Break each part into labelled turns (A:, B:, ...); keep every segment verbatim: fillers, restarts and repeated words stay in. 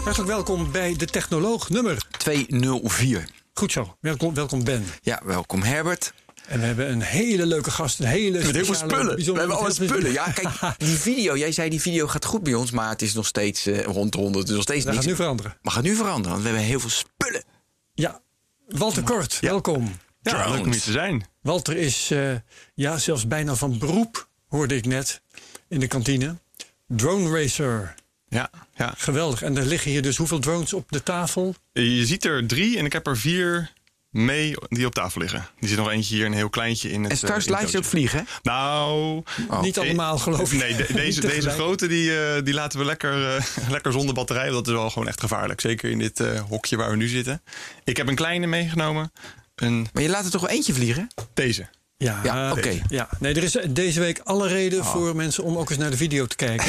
A: Hartelijk welkom bij De Technoloog nummer
B: tweehonderdvier.
A: Goed zo. Welkom, welkom Ben.
B: Ja, welkom Herbert.
A: En we hebben een hele leuke gast. Een hele
B: Met heel veel
A: speciale,
B: spullen. We hebben alle
A: heel
B: spullen. Ja, kijk, die video. Jij zei die video gaat goed bij ons, maar het is nog steeds uh, rond rond. Het is nog steeds
A: Dat
B: niet.
A: gaat nu veranderen.
B: Maar gaat nu veranderen, want we hebben heel veel spullen.
A: Ja, Walter Kort,
B: Ja.
A: welkom.
C: Ja, leuk om hier te zijn.
A: Walter is uh, ja, zelfs bijna van beroep, hoorde ik net in de kantine. Drone racer.
C: Ja, ja.
A: Geweldig. En er liggen hier dus hoeveel drones op de tafel?
C: Je ziet er drie en ik heb er vier mee die op tafel liggen. Die zit nog eentje hier, een heel kleintje in het.
B: En straks
C: uh,
B: laat je ook vliegen, hè?
C: Nou,
B: Oh.
A: Niet allemaal, geloof ik.
C: nee, de, deze, deze grote die, uh, die laten we lekker, uh, lekker zonder batterij. Want dat is wel gewoon echt gevaarlijk. Zeker in dit uh, hokje waar we nu zitten. Ik heb een kleine meegenomen. Een...
B: Maar je laat er toch wel eentje vliegen?
C: Deze.
A: Ja,
B: Ja, oké.
A: okay. ja. Nee, er is deze week alle reden oh. voor mensen om ook eens naar de video te kijken.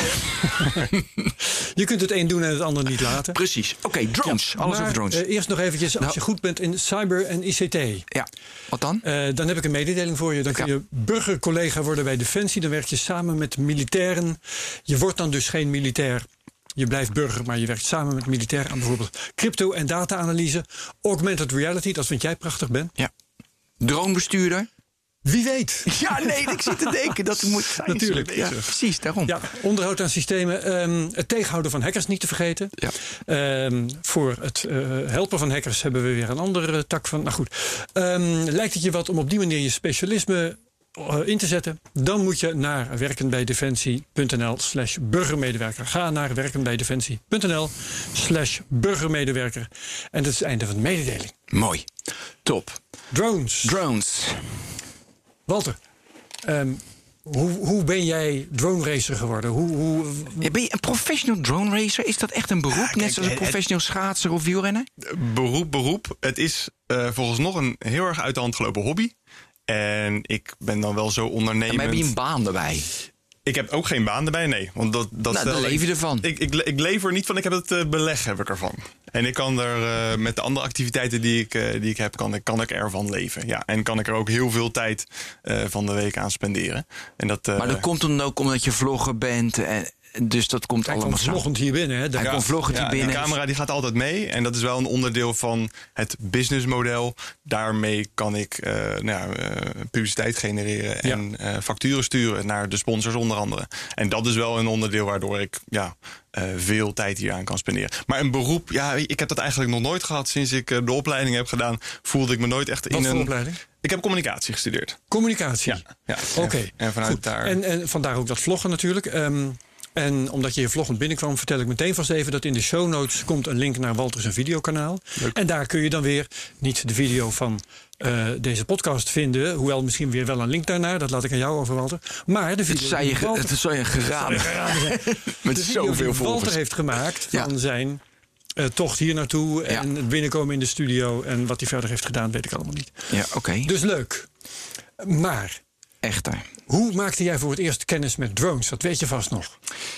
A: Je kunt het een doen en het ander niet laten.
B: Precies. Oké, okay, drones. Ja, Alles
A: maar,
B: over drones.
A: Uh, eerst nog eventjes, als
B: nou.
A: je goed bent in cyber en I C T.
B: Ja, wat dan?
A: Uh, dan heb ik een mededeling voor je. Dan kun je burgercollega worden bij Defensie. Dan werk je samen met militairen. Je wordt dan dus geen militair. Je blijft burger, maar je werkt samen met militairen aan bijvoorbeeld crypto- en data-analyse. Augmented reality, dat vind jij prachtig, Ben.
B: Ja. Dronebestuurder.
A: Wie weet.
B: Ja, nee, ik zit te denken dat het moet zijn.
A: Natuurlijk.
B: Ja, precies, daarom.
A: Ja, onderhoud aan systemen. Um, het tegenhouden van hackers niet te vergeten.
B: Ja.
A: Um, voor het uh, helpen van hackers hebben we weer een andere tak van. Nou goed, um, lijkt het je wat om op die manier je specialisme uh, in te zetten? Dan moet je naar werkenbijdefensie.nl slash burgermedewerker. Ga naar werkenbijdefensie.nl slash burgermedewerker. En dat is het einde van de mededeling.
B: Mooi. Top.
A: Drones.
B: Drones.
A: Walter, um, hoe, hoe ben jij drone racer geworden? Hoe, hoe...
B: Ja, ben je een professional drone racer? Is dat echt een beroep? Ja, kijk, net zoals een professional schaatser of wielrenner?
C: Beroep, beroep. Het is uh, volgens nog een heel erg uit de hand gelopen hobby. En ik ben dan wel zo ondernemend.
B: En maar heb je een baan erbij?
C: Ik heb ook geen baan erbij, nee. Want dat, dat
B: nou, dan leef je ervan.
C: Ik, ik, ik leef er niet van, ik heb het uh, beleg heb ik ervan. En ik kan er uh, met de andere activiteiten die ik, uh, die ik heb, kan ik, kan ik ervan leven. Ja, en kan ik er ook heel veel tijd uh, van de week aan spenderen. En dat, uh,
B: maar dat komt dan ook omdat je vlogger bent. En, dus dat komt
A: Hij
B: allemaal
A: komt vloggend hier binnen. Hè?
B: Hij
C: ja,
B: komt vloggend
C: ja,
B: hier binnen.
C: De camera die gaat altijd mee. En dat is wel een onderdeel van het businessmodel. Daarmee kan ik uh, nou ja, uh, publiciteit genereren en ja. uh, facturen sturen naar de sponsors onder andere. En dat is wel een onderdeel waardoor ik ja, uh, veel tijd hier aan kan spenderen. Maar een beroep, ja, ik heb dat eigenlijk nog nooit gehad. Sinds ik uh, de opleiding heb gedaan, voelde ik me nooit echt
A: Wat
C: in
A: voor
C: een...
A: opleiding?
C: Ik heb communicatie gestudeerd.
A: Communicatie?
C: Ja. ja.
A: Oké. Okay.
C: En, en vanuit
A: Goed.
C: daar...
A: En, en vandaar ook dat vloggen natuurlijk. Um, En omdat je hier vloggend binnenkwam, vertel ik meteen vast even dat in de show notes komt een link naar Walter zijn videokanaal. Leuk. En daar kun je dan weer niet de video van uh, deze podcast vinden. Hoewel misschien weer wel een link daarnaar. Dat laat ik aan jou over, Walter. Maar de video.
B: Het zou je,
A: Walter,
B: het zou je geraden.
A: zijn.
B: Met
A: de video
B: zoveel
A: die
B: volgers.
A: Walter heeft gemaakt van ja. zijn uh, tocht hier naartoe.
B: Ja.
A: En het binnenkomen in de studio. En wat hij verder heeft gedaan, weet ik allemaal niet.
B: Ja, oké. Okay.
A: Dus leuk. Maar.
B: Echter.
A: Hoe maakte jij voor het eerst kennis met drones? Dat weet je vast nog.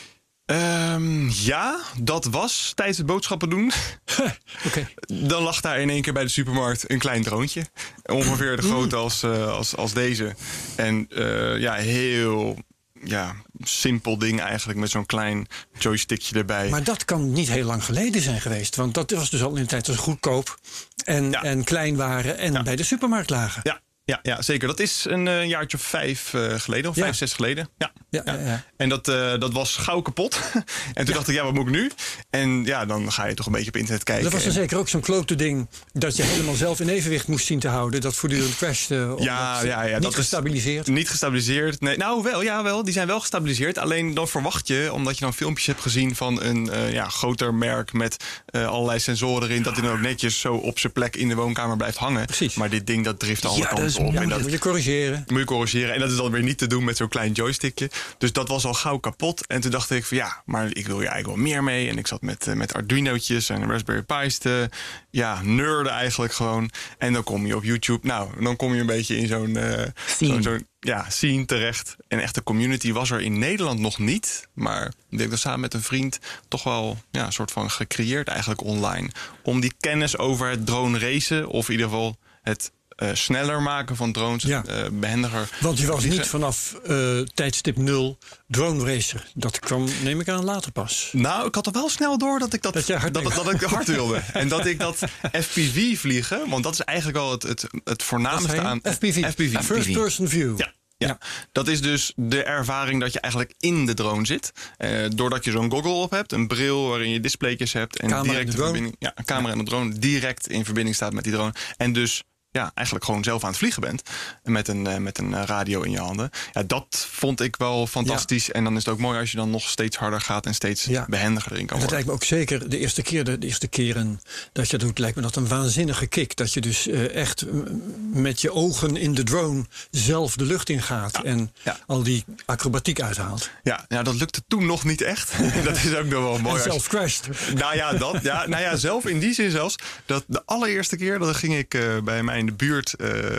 C: Um, ja, dat was tijdens het boodschappen doen.
A: Okay.
C: Dan lag daar in één keer bij de supermarkt een klein droontje. Ongeveer de grootte als, uh, als, als deze. En uh, ja, heel ja, simpel ding eigenlijk met zo'n klein joystickje erbij.
A: Maar dat kan niet heel lang geleden zijn geweest. Want dat was dus al in de tijd dat ze goedkoop en, ja. en klein waren en ja. bij de supermarkt lagen.
C: Ja. Ja, ja, zeker. Dat is een uh, jaartje of vijf uh, geleden, of ja. vijf, zes geleden. Ja, ja, ja. ja. En dat, uh, dat was gauw kapot. En toen ja. dacht ik, ja, wat moet ik nu? En ja, dan ga je toch een beetje op internet kijken.
A: Dat was dan en... zeker ook zo'n klote ding dat je helemaal zelf in evenwicht moest zien te houden. Dat voortdurend crashte.
C: Ja, ja, ja.
A: Niet
C: dat
A: gestabiliseerd.
C: Is niet gestabiliseerd. Nee, nou, wel, ja, wel. Die zijn wel gestabiliseerd. Alleen dan verwacht je, omdat je dan filmpjes hebt gezien van een uh, ja, groter merk met uh, allerlei sensoren erin, dat hij dan ook netjes zo op zijn plek in de woonkamer blijft hangen.
A: Precies.
C: Maar dit ding, dat drift alle
A: ja,
C: kanten op.
A: Ja,
C: en dat
A: moet je corrigeren.
C: Moet je corrigeren. En dat is dan weer niet te doen met zo'n klein joystickje. Dus dat was al gauw kapot. En toen dacht ik van ja, maar ik wil hier eigenlijk wel meer mee. En ik zat met, uh, met Arduino'tjes en Raspberry Pi's te ja, nerden eigenlijk gewoon. En dan kom je op YouTube. Nou, dan kom je een beetje in zo'n uh, zo'n zo ja, scene terecht. En echt de community was er in Nederland nog niet. Maar ik denk dat samen met een vriend toch wel ja, een soort van gecreëerd eigenlijk online. Om die kennis over het drone racen, of in ieder geval het uh, sneller maken van drones,
A: Ja.
C: uh, behendiger.
A: Want je was
C: vliegen.
A: niet vanaf uh, tijdstip nul drone racer. Dat kwam, neem ik aan, later pas.
C: Nou, ik had er wel snel door dat ik dat,
A: dat, hard
C: dat, dat, dat ik hard wilde. En dat ik dat F P V vliegen, want dat is eigenlijk al het, het, het voornaamste aan...
A: F P V,
C: F P V.
A: First Person View.
C: Ja. Ja. ja, dat is dus de ervaring dat je eigenlijk in de drone zit. Uh, doordat je zo'n goggle op hebt, een bril waarin je displaytjes hebt. En
A: camera
C: direct
A: en de drone.
C: verbinding, ja, een camera ja. en de drone direct in verbinding staat met die drone. En dus ja, eigenlijk gewoon zelf aan het vliegen bent. Met een, uh, met een radio in je handen. Ja, dat vond ik wel fantastisch. Ja. En dan is het ook mooi als je dan nog steeds harder gaat en steeds ja. behendiger erin kan
A: dat
C: worden.
A: lijkt me ook zeker de eerste keer, de, de eerste keren dat je dat doet, lijkt me dat een waanzinnige kick. Dat je dus uh, echt met je ogen in de drone zelf de lucht in gaat. Ja. En ja. al die acrobatiek uithaalt.
C: Ja, ja, dat lukte toen nog niet echt. Dat is ook nog wel mooi.
A: En zelf crashed.
C: Nou ja, dat, ja, nou ja, zelf in die zin zelfs. Dat de allereerste keer, dat ging ik uh, bij mij in de buurt,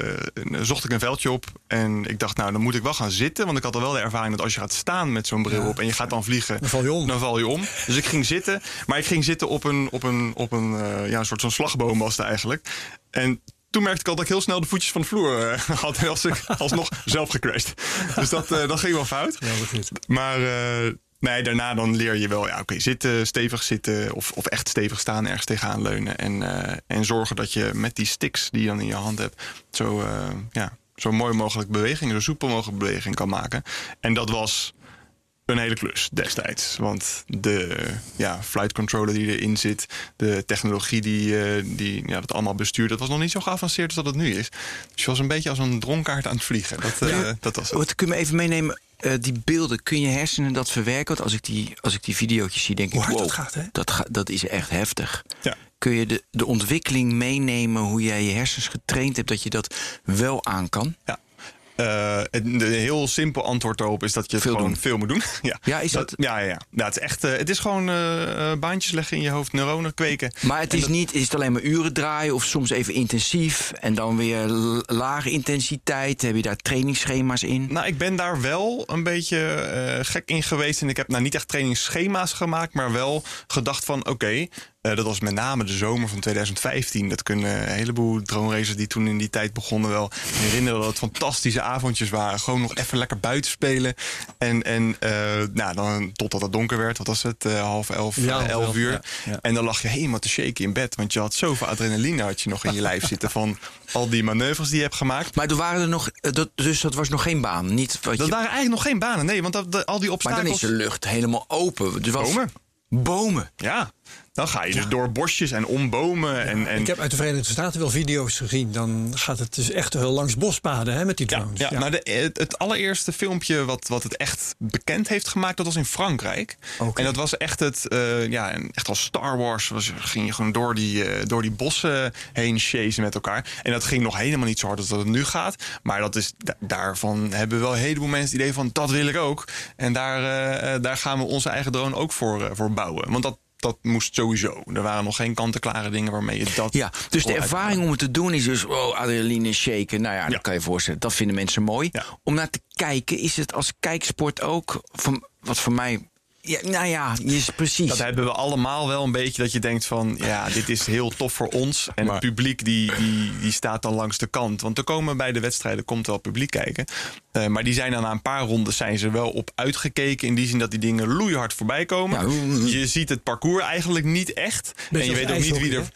C: uh, zocht ik een veldje op. En ik dacht, nou, dan moet ik wel gaan zitten. Want ik had al wel de ervaring dat als je gaat staan met zo'n bril ja. op en je gaat dan vliegen,
A: dan val je om.
C: Dan val je om. Dus ik ging zitten. Maar ik ging zitten op een, op een, op een, uh, ja, een soort zo'n slagboom was het eigenlijk. En toen merkte ik al dat ik heel snel de voetjes van de vloer uh, had. En was ik alsnog zelf gecrashed. Dus dat, uh, dat ging wel fout.
A: Ja, dat goed.
C: Maar uh, nee, daarna dan leer je wel, ja, oké, okay, zitten, stevig zitten of, of echt stevig staan, ergens tegenaan leunen. En, uh, en zorgen dat je met die sticks die je dan in je hand hebt, zo, uh, ja, zo mooi mogelijk beweging, zo soepel mogelijk beweging kan maken. En dat was een hele klus destijds. Want de ja, flight controller die erin zit, de technologie die, uh, die ja, dat allemaal bestuurt, dat was nog niet zo geavanceerd als dat het nu is. Dus je was een beetje als een dronkaard aan het vliegen. Dat, uh, ja. dat was het.
B: Wat kun je me even meenemen? Uh, die beelden, kun je hersenen dat verwerken? Want als ik die, als ik die video's zie, denk ik, wow,
A: dat, gaat, hè?
B: Dat, ga, dat is echt heftig.
C: Ja.
B: Kun je de, de ontwikkeling meenemen, hoe jij je hersens getraind hebt, dat je dat wel aan kan?
C: Ja. Uh, een heel simpel antwoord daarop is dat je het
B: veel
C: gewoon
B: doen.
C: veel moet doen. ja.
B: ja, is dat?
C: dat ja, ja, ja. ja, het is echt. Uh, het is gewoon uh, baantjes leggen in je hoofd, neuronen kweken.
B: Maar het is
C: dat...
B: niet, is het alleen maar uren draaien of soms even intensief en dan weer l- lage intensiteit? Heb je daar trainingsschema's in?
C: Nou, ik ben daar wel een beetje uh, gek in geweest en ik heb nou niet echt trainingsschema's gemaakt, maar wel gedacht van oké. Okay, Uh, dat was met name de zomer van tweeduizend vijftien. Dat kunnen een heleboel drone racers die toen in die tijd begonnen wel herinneren dat het fantastische avondjes waren. Gewoon nog even lekker buiten spelen. En, en uh, nou, dan totdat het donker werd. Wat was het? Uh, half elf,
A: ja,
C: uh, elf uur.
A: Ja, ja.
C: En dan lag je helemaal te shaken in bed. Want je had zoveel adrenaline had je nog in je lijf zitten van al die manoeuvres die je hebt gemaakt.
B: Maar er waren er nog, dat, dus dat was nog geen baan? Niet wat
C: dat
B: je...
C: waren eigenlijk nog geen banen. Nee, want dat, de, al die obstakels...
B: Maar dan is de lucht helemaal open. Dus was...
C: Bomen.
B: Bomen?
C: Ja. Dan ga je dus
A: ja.
C: door bosjes en om bomen.
A: Ja,
C: en, en...
A: Ik heb uit de Verenigde Staten wel video's gezien. Dan gaat het dus echt langs bospaden hè, met die drones.
C: Ja, ja. Nou, de, het, het allereerste filmpje wat, wat het echt bekend heeft gemaakt, dat was in Frankrijk.
A: Okay.
C: En dat was echt het, uh, ja, echt als Star Wars. Was, ging je gewoon door die, uh, door die bossen heen chasen met elkaar. En dat ging nog helemaal niet zo hard als dat het nu gaat. Maar dat is, da- daarvan hebben wel een heleboel mensen het idee van, dat wil ik ook. En daar, uh, daar gaan we onze eigen drone ook voor, uh, voor bouwen. Want dat Dat moest sowieso. Er waren nog geen kant-en-klare dingen waarmee je dat...
B: Ja, dus de ervaring om het te doen is dus... oh, adrenaline shaken. Nou ja, ja, dat kan je voorstellen. Dat vinden mensen mooi.
C: Ja.
B: Om naar te kijken, is het als kijksport ook... Van, wat voor mij... Ja, nou ja, is precies.
C: Dat hebben we allemaal wel een beetje. Dat je denkt van, ja, dit is heel tof voor ons. En
B: maar,
C: het publiek die, die, die staat dan langs de kant. Want er komen bij de wedstrijden komt wel publiek kijken. Uh, maar die zijn dan na een paar rondes zijn ze wel op uitgekeken. In die zin dat die dingen loeihard voorbij komen.
B: Ja,
C: je ziet het parcours eigenlijk niet echt.
A: Beetje
C: en je weet ook niet wie er...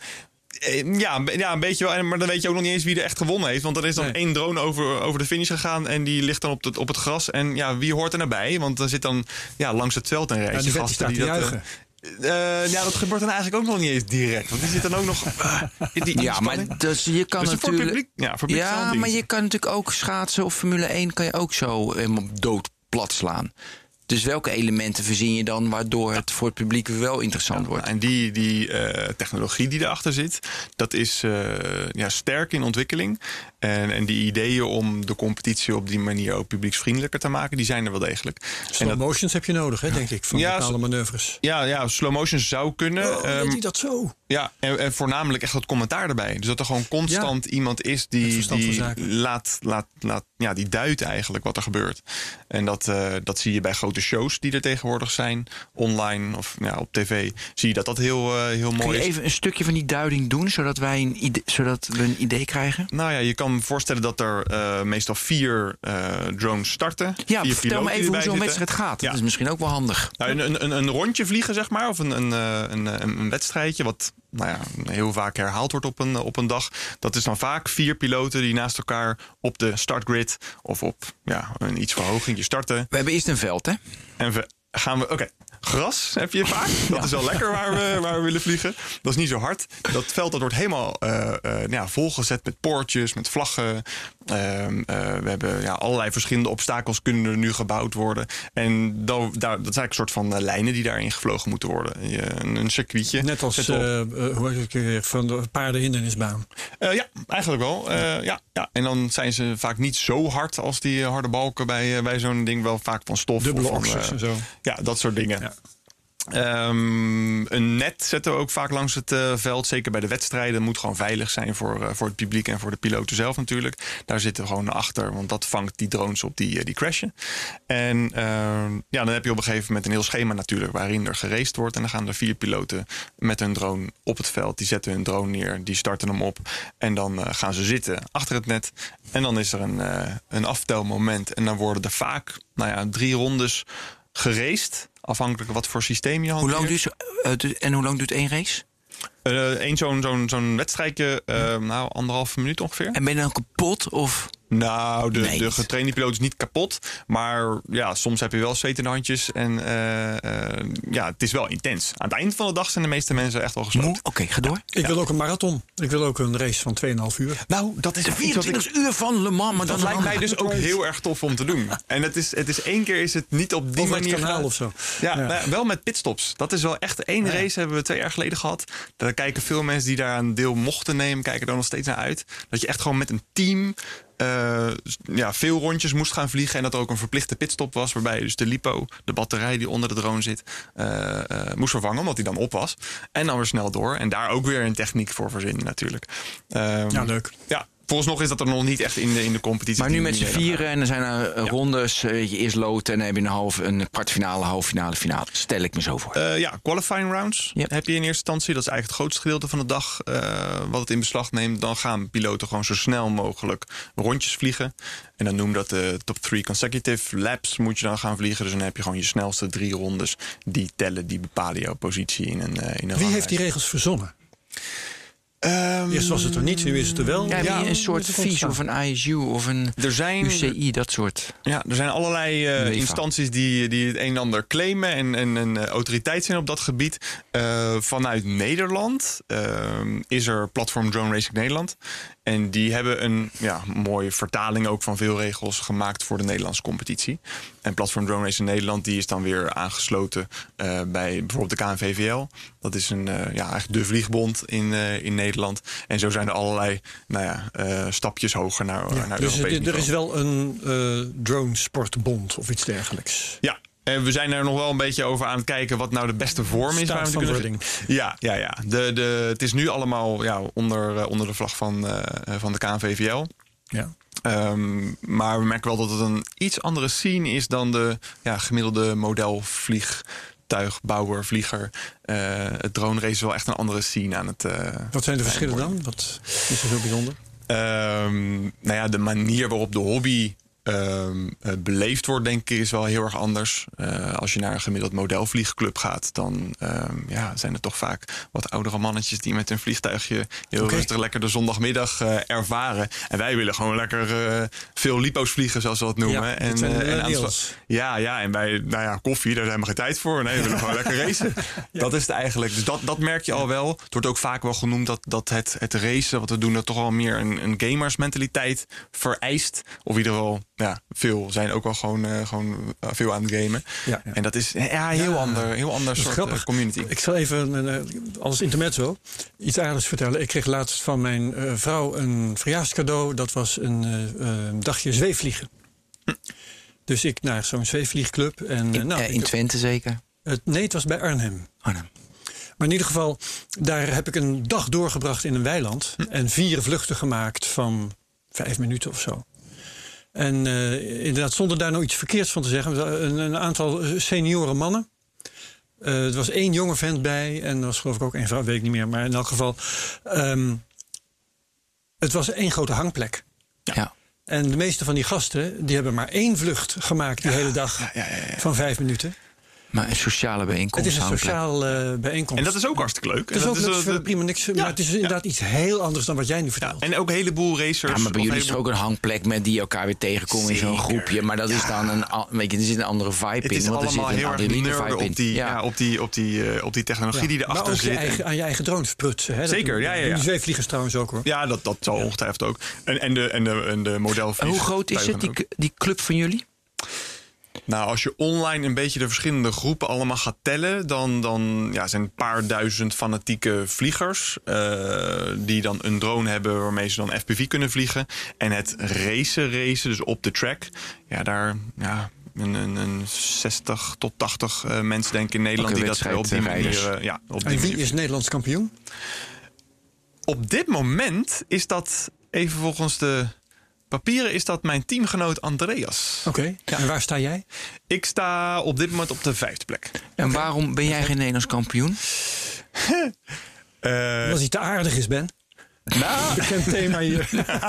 C: Ja, ja, een beetje wel. Maar dan weet je ook nog niet eens wie er echt gewonnen heeft. Want er is dan nee. één drone over, over de finish gegaan. En die ligt dan op het, op het gras. En ja, wie hoort er naar bij? Want er zit dan ja, langs het veld een rijtje
A: ja, die
C: gasten
A: die
C: die dat...
A: juichen.
C: Uh, ja, dat gebeurt dan eigenlijk ook nog niet eens direct. Want die zit dan ook nog... Uh, die
B: ja, maar dus je kan
C: dus
B: natuurlijk...
C: Voor publiek, ja, voor publiek
B: ja, maar je kan natuurlijk ook schaatsen of Formule één... kan je ook zo helemaal dood plat slaan. Dus welke elementen verzin je dan waardoor het voor het publiek wel interessant
C: ja,
B: wordt?
C: En die, die uh, technologie die erachter zit, dat is uh, ja, sterk in ontwikkeling. En, en die ideeën om de competitie op die manier ook publieksvriendelijker te maken, die zijn er wel degelijk.
A: Slow dat, motions heb je nodig, hè, denk ik, van ja, bepaalde manoeuvres.
C: Ja, ja, slow motions zou kunnen.
A: Oh, weet um, hij dat zo?
C: Ja, en, en voornamelijk echt het commentaar erbij. Dus dat er gewoon constant ja. iemand is die, die laat, laat, laat, ja, die duidt eigenlijk wat er gebeurt. En dat, uh, dat zie je bij grote shows die er tegenwoordig zijn, online of ja, op tv, zie je dat dat heel, uh, heel mooi is.
B: Kun je even een stukje van die duiding doen, zodat wij een idee, zodat we een idee krijgen?
C: Nou ja, je kan kan me voorstellen dat er uh, meestal vier uh, drones starten.
B: Ja,
C: vier
B: vertel me even hoe zo'n
C: zitten.
B: wedstrijd gaat.
C: Ja.
B: Dat is misschien ook wel handig.
C: Nou, een, een, een rondje vliegen, zeg maar, of een, een, een, een, een wedstrijdje, wat nou ja, heel vaak herhaald wordt op een, op een dag. Dat is dan vaak vier piloten die naast elkaar op de startgrid of op ja, een iets verhoging starten.
B: We hebben eerst een veld, hè?
C: En we gaan we. Oké. Okay. Gras heb je vaak. Dat ja. is wel lekker waar we, waar we willen vliegen. Dat is niet zo hard. Dat veld dat wordt helemaal uh, uh, ja, volgezet met poortjes, met vlaggen. Uh, uh, we hebben ja, allerlei verschillende obstakels kunnen er nu gebouwd worden. En dat, daar, dat zijn eigenlijk een soort van uh, lijnen die daarin gevlogen moeten worden. Je, een, een circuitje.
A: Net als uh, uh, hoe heet het weer, van de paardenhindernisbaan.
C: Uh, ja, eigenlijk wel. Uh, ja, ja. En dan zijn ze vaak niet zo hard als die harde balken bij, uh, bij zo'n ding. Wel vaak van stof.
A: Dubbele
C: of van,
A: oksels
C: uh,
A: en zo.
C: Ja, dat soort dingen.
A: Ja.
C: Um, een net zetten we ook vaak langs het uh, veld. Zeker bij de wedstrijden. Moet gewoon veilig zijn voor, uh, voor het publiek en voor de piloten zelf natuurlijk. Daar zitten we gewoon achter. Want dat vangt die drones op die, uh, die crashen. En uh, ja, dan heb je op een gegeven moment een heel schema natuurlijk. Waarin er geraced wordt. En dan gaan er vier piloten met hun drone op het veld. Die zetten hun drone neer. Die starten hem op. En dan uh, gaan ze zitten achter het net. En dan is er een, uh, een aftelmoment. En dan worden er vaak nou ja, drie rondes geraced. Afhankelijk wat voor systeem je hanteert.
B: Hoe lang duurt, uh, en hoe lang duurt één race?
C: Eén uh, zo'n zo'n zo'n wedstrijdje, uh, nou anderhalve minuut ongeveer.
B: En ben je dan kapot? Of?
C: Nou, de,
B: nee.
C: de getrainde piloot is niet kapot. Maar ja, soms heb je wel zweet in de handjes. En uh, uh, ja, het is wel intens. Aan het eind van de dag zijn de meeste mensen echt wel gesloten.
B: Oké, okay, ga door.
A: Ik ja. wil ook een marathon. Ik wil ook een race van twee komma vijf uur.
C: Nou, dat is
B: de vierentwintig uur van Le Mans. Maar
C: dat
B: dan
C: lijkt mij dus ook heel erg tof om te doen. En het is, het is één keer is het niet op die
A: of
C: manier.
A: Het kanaal of zo.
C: Ja,
A: ja.
C: Nou, wel met pitstops. Dat is wel echt één ja. race hebben we twee jaar geleden gehad. Daar kijken veel mensen die daar een deel mochten nemen, kijken er nog steeds naar uit. Dat je echt gewoon met een team Uh, ja, veel rondjes moest gaan vliegen. En dat er ook een verplichte pitstop was. Waarbij je dus de lipo, de batterij die onder de drone zit, uh, uh, moest vervangen. Omdat die dan op was. En dan weer snel door. En daar ook weer een techniek voor verzinnen natuurlijk. Um,
A: ja, leuk.
C: Ja. Volgens nog is dat er nog niet echt in de, in de competitie.
B: Maar nu met z'n vieren en er zijn er ja. rondes. Uh, je eerst loten en dan heb je een, half, een kwartfinale, halffinale, finale. Stel ik me zo voor.
C: Uh, ja, qualifying rounds yep. heb je in eerste instantie. Dat is eigenlijk het grootste gedeelte van de dag uh, wat het in beslag neemt. Dan gaan piloten gewoon zo snel mogelijk rondjes vliegen. En dan noem dat de top three consecutive laps moet je dan gaan vliegen. Dus dan heb je gewoon je snelste drie rondes. Die tellen, die bepalen jouw positie in een, uh, in een
A: Wie
C: ranglijst.
A: heeft die regels verzonnen?
C: Um,
A: Eerst was het er niet, nu is het er wel.
B: Ja,
A: ja,
B: een soort V I S of een I S U of een
C: er zijn,
B: U C I, dat soort.
C: Ja, er zijn allerlei uh, instanties die, die het een en ander claimen en, en een uh, autoriteit zijn op dat gebied. Uh, vanuit Nederland uh, is er Platform Drone Racing Nederland. En die hebben een ja, mooie vertaling ook van veel regels gemaakt voor de Nederlandse competitie. En Platform Drone Racing Nederland die is dan weer aangesloten uh, bij bijvoorbeeld de K N V V L. Dat is een, uh, ja, eigenlijk de vliegbond in, uh, in Nederland. En zo zijn er allerlei nou ja, uh, stapjes hoger naar,
A: ja,
C: naar
A: dus
C: Europees
A: er is wel een uh, drone sportbond of iets dergelijks.
C: Ja. En we zijn er nog wel een beetje over aan het kijken wat nou de beste vorm is.
A: Staat van wording.
C: Ja, ja, ja. De, de, het is nu allemaal ja, onder, uh, onder de vlag van, uh, van de K N V V L.
A: Ja.
C: Um, maar we merken wel dat het een iets andere scene is dan de ja, gemiddelde modelvliegtuigbouwer, vlieger. Uh, het drone race is wel echt een andere scene aan het. Uh,
A: wat zijn de verschillen dan? Wat is er zo bijzonder?
C: Um, nou ja, de manier waarop de hobby Um, uh, beleefd wordt, denk ik, is wel heel erg anders. Uh, als je naar een gemiddeld modelvliegclub gaat, dan um, ja, zijn er toch vaak wat oudere mannetjes die met hun vliegtuigje heel okay. rustig lekker de zondagmiddag uh, ervaren. En wij willen gewoon lekker uh, veel lipo's vliegen, zoals we dat noemen.
A: Ja,
C: en, uh, en aansla- ja, ja, en wij, nou ja, koffie, daar hebben we geen tijd voor. Nee, we willen gewoon lekker racen. Ja. Dat is het eigenlijk. Dus dat, dat merk je al wel. Het wordt ook vaak wel genoemd dat, dat het, het racen, wat we doen, dat toch wel meer een, een gamersmentaliteit vereist. Of in ieder geval, ja, veel zijn ook wel gewoon, uh, gewoon uh, veel aan het gamen. Ja, ja. En dat is ja, heel ja. ander, heel ander soort uh, community.
A: Ik zal even uh, als intermezzo iets aardigs vertellen. Ik kreeg laatst van mijn uh, vrouw een verjaarscadeau. Dat was een uh, uh, dagje zweefvliegen. Hm. Dus ik naar zo'n zweefvliegclub. En,
B: in,
A: nou,
B: uh, in Twente zeker?
A: Het, nee, het was bij Arnhem.
B: Arnhem.
A: Maar in ieder geval, daar heb ik een dag doorgebracht in een weiland. Hm. En vier vluchten gemaakt van vijf minuten of zo. En uh, inderdaad, zonder daar nou iets verkeerds van te zeggen. Een, een aantal senioren mannen. Uh, er was één jonge vent bij. En er was geloof ik ook één vrouw, weet ik niet meer. Maar in elk geval, um, het was één grote hangplek.
C: Ja.
B: Ja.
A: En de meeste van die gasten die hebben maar één vlucht gemaakt die
C: Ja,
A: hele dag
C: ja, ja, ja, ja.
A: van vijf minuten.
B: Maar een sociale bijeenkomst.
A: Het is een
B: hangplek.
A: sociaal uh, bijeenkomst.
C: En dat is ook hartstikke leuk.
A: Het is
C: En
A: ook
C: dat
A: leuk,
C: is,
A: verder
C: uh,
A: prima niks.
C: ja,
A: Maar het is inderdaad iets heel anders dan wat jij nu
C: ja,
A: vertelt.
C: en ook een heleboel racers.
B: Ja, maar bij
C: of
B: jullie is er
C: heleboel-
B: ook een hangplek met die elkaar weer tegenkomen in zo'n
C: Zeker.
B: groepje. Maar dat is dan een, a- weet je, er zit een andere vibe
C: Het
B: in.
C: is
B: want er
C: allemaal
B: zit een
C: heel erg
B: adrenaline
C: nerden
B: vibe in.
C: op die, ja. op die, op die, uh, op die technologie
A: Ja.
C: die
A: Maar
C: erachter
A: ook je
C: zit.
A: eigen, aan je eigen drones prutsen. Hè? Dat
C: Zeker,
A: doen-
C: ja, ja,
A: doen
C: ja.
A: Die zweefvliegers trouwens ook hoor.
C: Ja, dat, dat zal ongetwijfeld ook. En, en de, en de, en de modelvlieg.
B: En hoe groot is het, die,
C: ook.
B: die club van jullie?
C: Nou, als je online een beetje de verschillende groepen allemaal gaat tellen, dan, dan ja, zijn een paar duizend fanatieke vliegers uh, die dan een drone hebben waarmee ze dan F P V kunnen vliegen. En het racen, racen, dus op de track, ja, daar ja, een, een, een zestig tot tachtig uh, mensen denk ik in Nederland
B: Oké,
C: die dat op die
B: wedstrijdrijders.
C: manier. Uh, ja, op die
A: En wie
C: manier.
A: is Nederlands kampioen?
C: Op dit moment is dat even volgens de papieren is dat mijn teamgenoot Andreas.
A: Oké, okay. En waar sta jij?
C: Ik sta op dit moment op de vijfde plek.
B: En waarom ben jij geen Nederlands kampioen?
C: Uh,
A: Als hij te aardig is, Ben.
C: Nou,
A: bekend thema hier.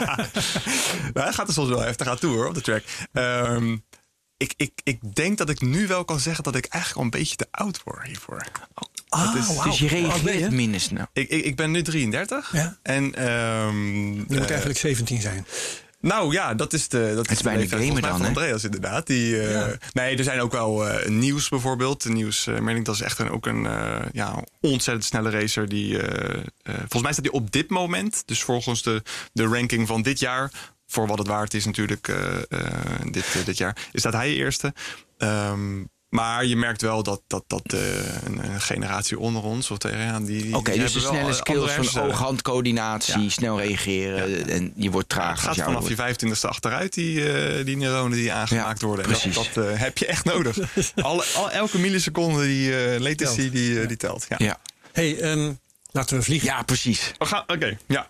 C: nou, hij gaat er soms wel heftig aan toe hoor, op de track. Um, ik, ik, ik denk dat ik nu wel kan zeggen dat ik eigenlijk al een beetje te oud word hiervoor.
B: Oh,
C: is,
B: wow. Dus je reageert
A: je?
B: minder snel.
C: Ik, ik, ik ben nu drieëndertig.
A: Ja.
C: En um,
A: Je moet uh, eigenlijk zeventien zijn.
C: Nou ja, dat is de. Dat
B: het is bijna gamer dan,
C: van
B: hè?
C: Andreas inderdaad. Die, uh,
A: ja.
C: Nee, er zijn ook wel uh, nieuws bijvoorbeeld. De nieuws, uh, meen ik, dat is echt een, ook een uh, ja, ontzettend snelle racer. Die, uh, uh, volgens mij staat hij op dit moment, dus volgens de, de ranking van dit jaar, voor wat het waard is natuurlijk, uh, uh, dit, uh, dit jaar, is dat hij eerste. Um, Maar je merkt wel dat, dat, dat uh, een, een generatie onder ons, of tegen ja, die.
B: Oké, okay, dus de snelle skills van oog-handcoördinatie, ja. snel reageren ja. en je wordt traag.
C: Ja, het gaat vanaf wordt. je vijftiendigste achteruit, die, uh, die neuronen die aangemaakt ja, worden.
B: Precies.
C: Dat, dat uh, heb je echt nodig. Alle, al, elke milliseconde die uh, latency die, uh, die telt. Ja.
B: ja.
A: Hey, um, laten we vliegen.
B: Ja, precies.
C: Oké, okay, ja.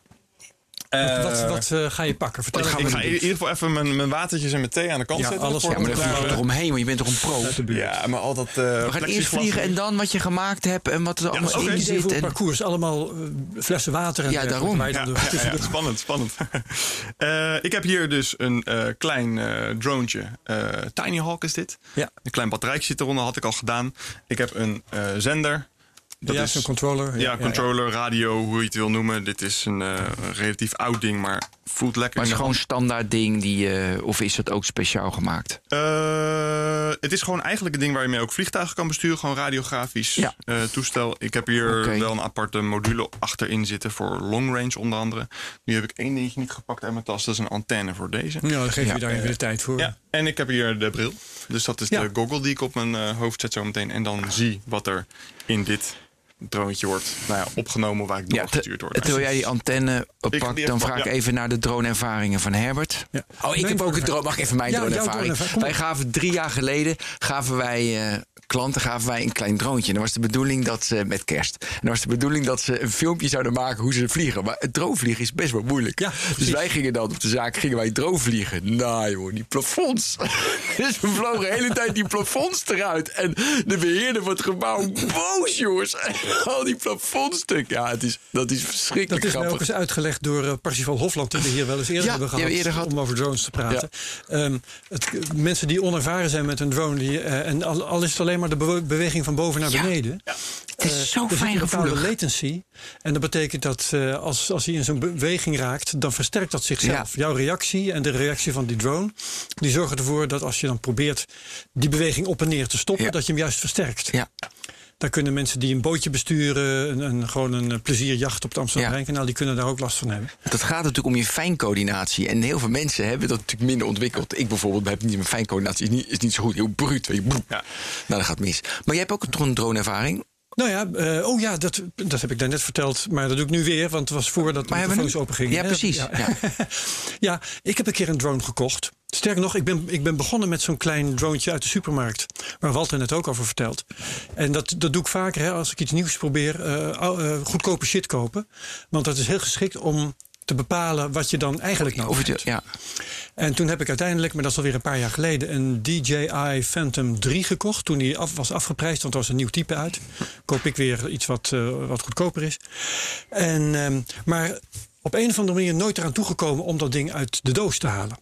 A: Uh, wat wat uh, ga je pakken? Vertel
C: ik ga, ik ga in ieder geval even mijn, mijn watertjes en mijn thee aan de kant
A: ja,
C: zetten.
A: Alles
B: ja, maar dan vlieg je eromheen, want je bent toch een pro?
C: Ja, maar al dat uh,
B: we gaan eerst vliegen en dan wat je gemaakt hebt en wat er allemaal
C: ja, okay.
B: in zit.
A: Voor
B: en...
A: parcours, allemaal uh, flessen water. En
B: ja, daarom.
C: Ja, ja, ja, ja, spannend, spannend. uh, ik heb hier dus een uh, klein uh, droontje. Uh, Tiny Hawk is dit.
A: Ja.
C: Een klein batterijtje zit eronder, had ik al gedaan. Ik heb een uh, zender.
A: Dat ja, is een controller.
C: Ja, ja controller, ja. radio, hoe je het wil noemen. Dit is een, uh, een relatief oud ding, maar voelt lekker.
B: Maar het is gewoon een standaard ding, die, uh, of is dat ook speciaal gemaakt?
C: Uh, het is gewoon eigenlijk een ding waar je mee ook vliegtuigen kan besturen. Gewoon radiografisch ja. uh, toestel. Ik heb hier okay. wel een aparte module achterin zitten voor long range onder andere. Nu heb ik één dingetje niet gepakt uit mijn tas. Dat is een antenne voor deze.
A: Ja, dan geef je
B: ja.
A: daar even de tijd voor.
C: Ja, en ik heb hier de bril. Dus dat is ja. de goggle die ik op mijn uh, hoofd zet zo meteen. En dan zie wat er in dit droontje wordt nou ja, opgenomen waar ik doorgestuurd
B: ja,
C: word.
B: Terwijl jij die antenne pakt, dan vraag ik ja. even naar de drone-ervaringen van Herbert. Ja. Oh, ik heb ook een drone. Mag ik even mijn ja, drone-ervaring? Wij gaven drie jaar geleden gaven wij uh, klanten gaven wij een klein droontje. En dan was de bedoeling dat ze met kerst. En dan was de bedoeling dat ze een filmpje zouden maken hoe ze vliegen. Maar het dronevliegen is best wel moeilijk. Ja, dus wij gingen dan op de zaak gingen wij drone vliegen. Nou joh, die plafonds. Dus we vlogen de hele tijd die plafonds eruit. En de beheerder van het gebouw boos, jongens. Al die plafondstukken. Ja, het is, dat is verschrikkelijk
A: Dat is
B: grappig.
A: mij ook eens uitgelegd door uh, Parsifal Hofland, die we hier wel eens eerder
B: ja,
A: hebben gehad,
B: eerder gehad
A: om over drones te praten. Ja. Um, het, mensen die onervaren zijn met een drone, die, uh, en al, al is het alleen maar de bewe- beweging van boven naar
B: ja.
A: beneden.
B: Ja. Het is zo
A: uh,
B: fijn gevoelig.
A: latency. En dat betekent dat uh, als, als hij in zo'n beweging raakt, dan versterkt dat zichzelf. Ja. Jouw reactie en de reactie van die drone, die zorgen ervoor dat als je dan probeert die beweging op en neer te stoppen, ja. dat je hem juist versterkt.
B: Ja.
A: Daar kunnen mensen die een bootje besturen, een, een, gewoon een plezierjacht op het Amsterdam-Rijnkanaal, ja. die kunnen daar ook last van hebben.
B: Dat gaat natuurlijk om je fijncoördinatie. En heel veel mensen hebben dat natuurlijk minder ontwikkeld. Ik bijvoorbeeld heb niet mijn fijncoördinatie, is niet, is niet zo goed, heel bruut. Je, ja. Nou, dat gaat mis. Maar jij hebt ook een drone-ervaring.
A: Nou ja, uh, oh ja, dat, dat heb ik daarnet verteld, maar dat doe ik nu weer, want het was voordat de microfoons open gingen.
B: Ja, precies.
A: Ja.
B: Ja.
A: ja, ik heb een keer een drone gekocht. Sterker nog, ik ben, ik ben begonnen met zo'n klein droontje uit de supermarkt, waar Walter net ook over vertelt. En dat, dat doe ik vaker, hè, als ik iets nieuws probeer, uh, uh, goedkope shit kopen. Want dat is heel geschikt om te bepalen wat je dan eigenlijk nodig
B: Over de,
A: hebt.
B: Ja.
A: En toen heb ik uiteindelijk, maar dat is alweer een paar jaar geleden, een D J I Phantom drie gekocht. Toen die af, was afgeprijsd, want er was een nieuw type uit. Koop ik weer iets wat, uh, wat goedkoper is. En, um, maar op een of andere manier nooit eraan toegekomen om dat ding uit de doos te halen.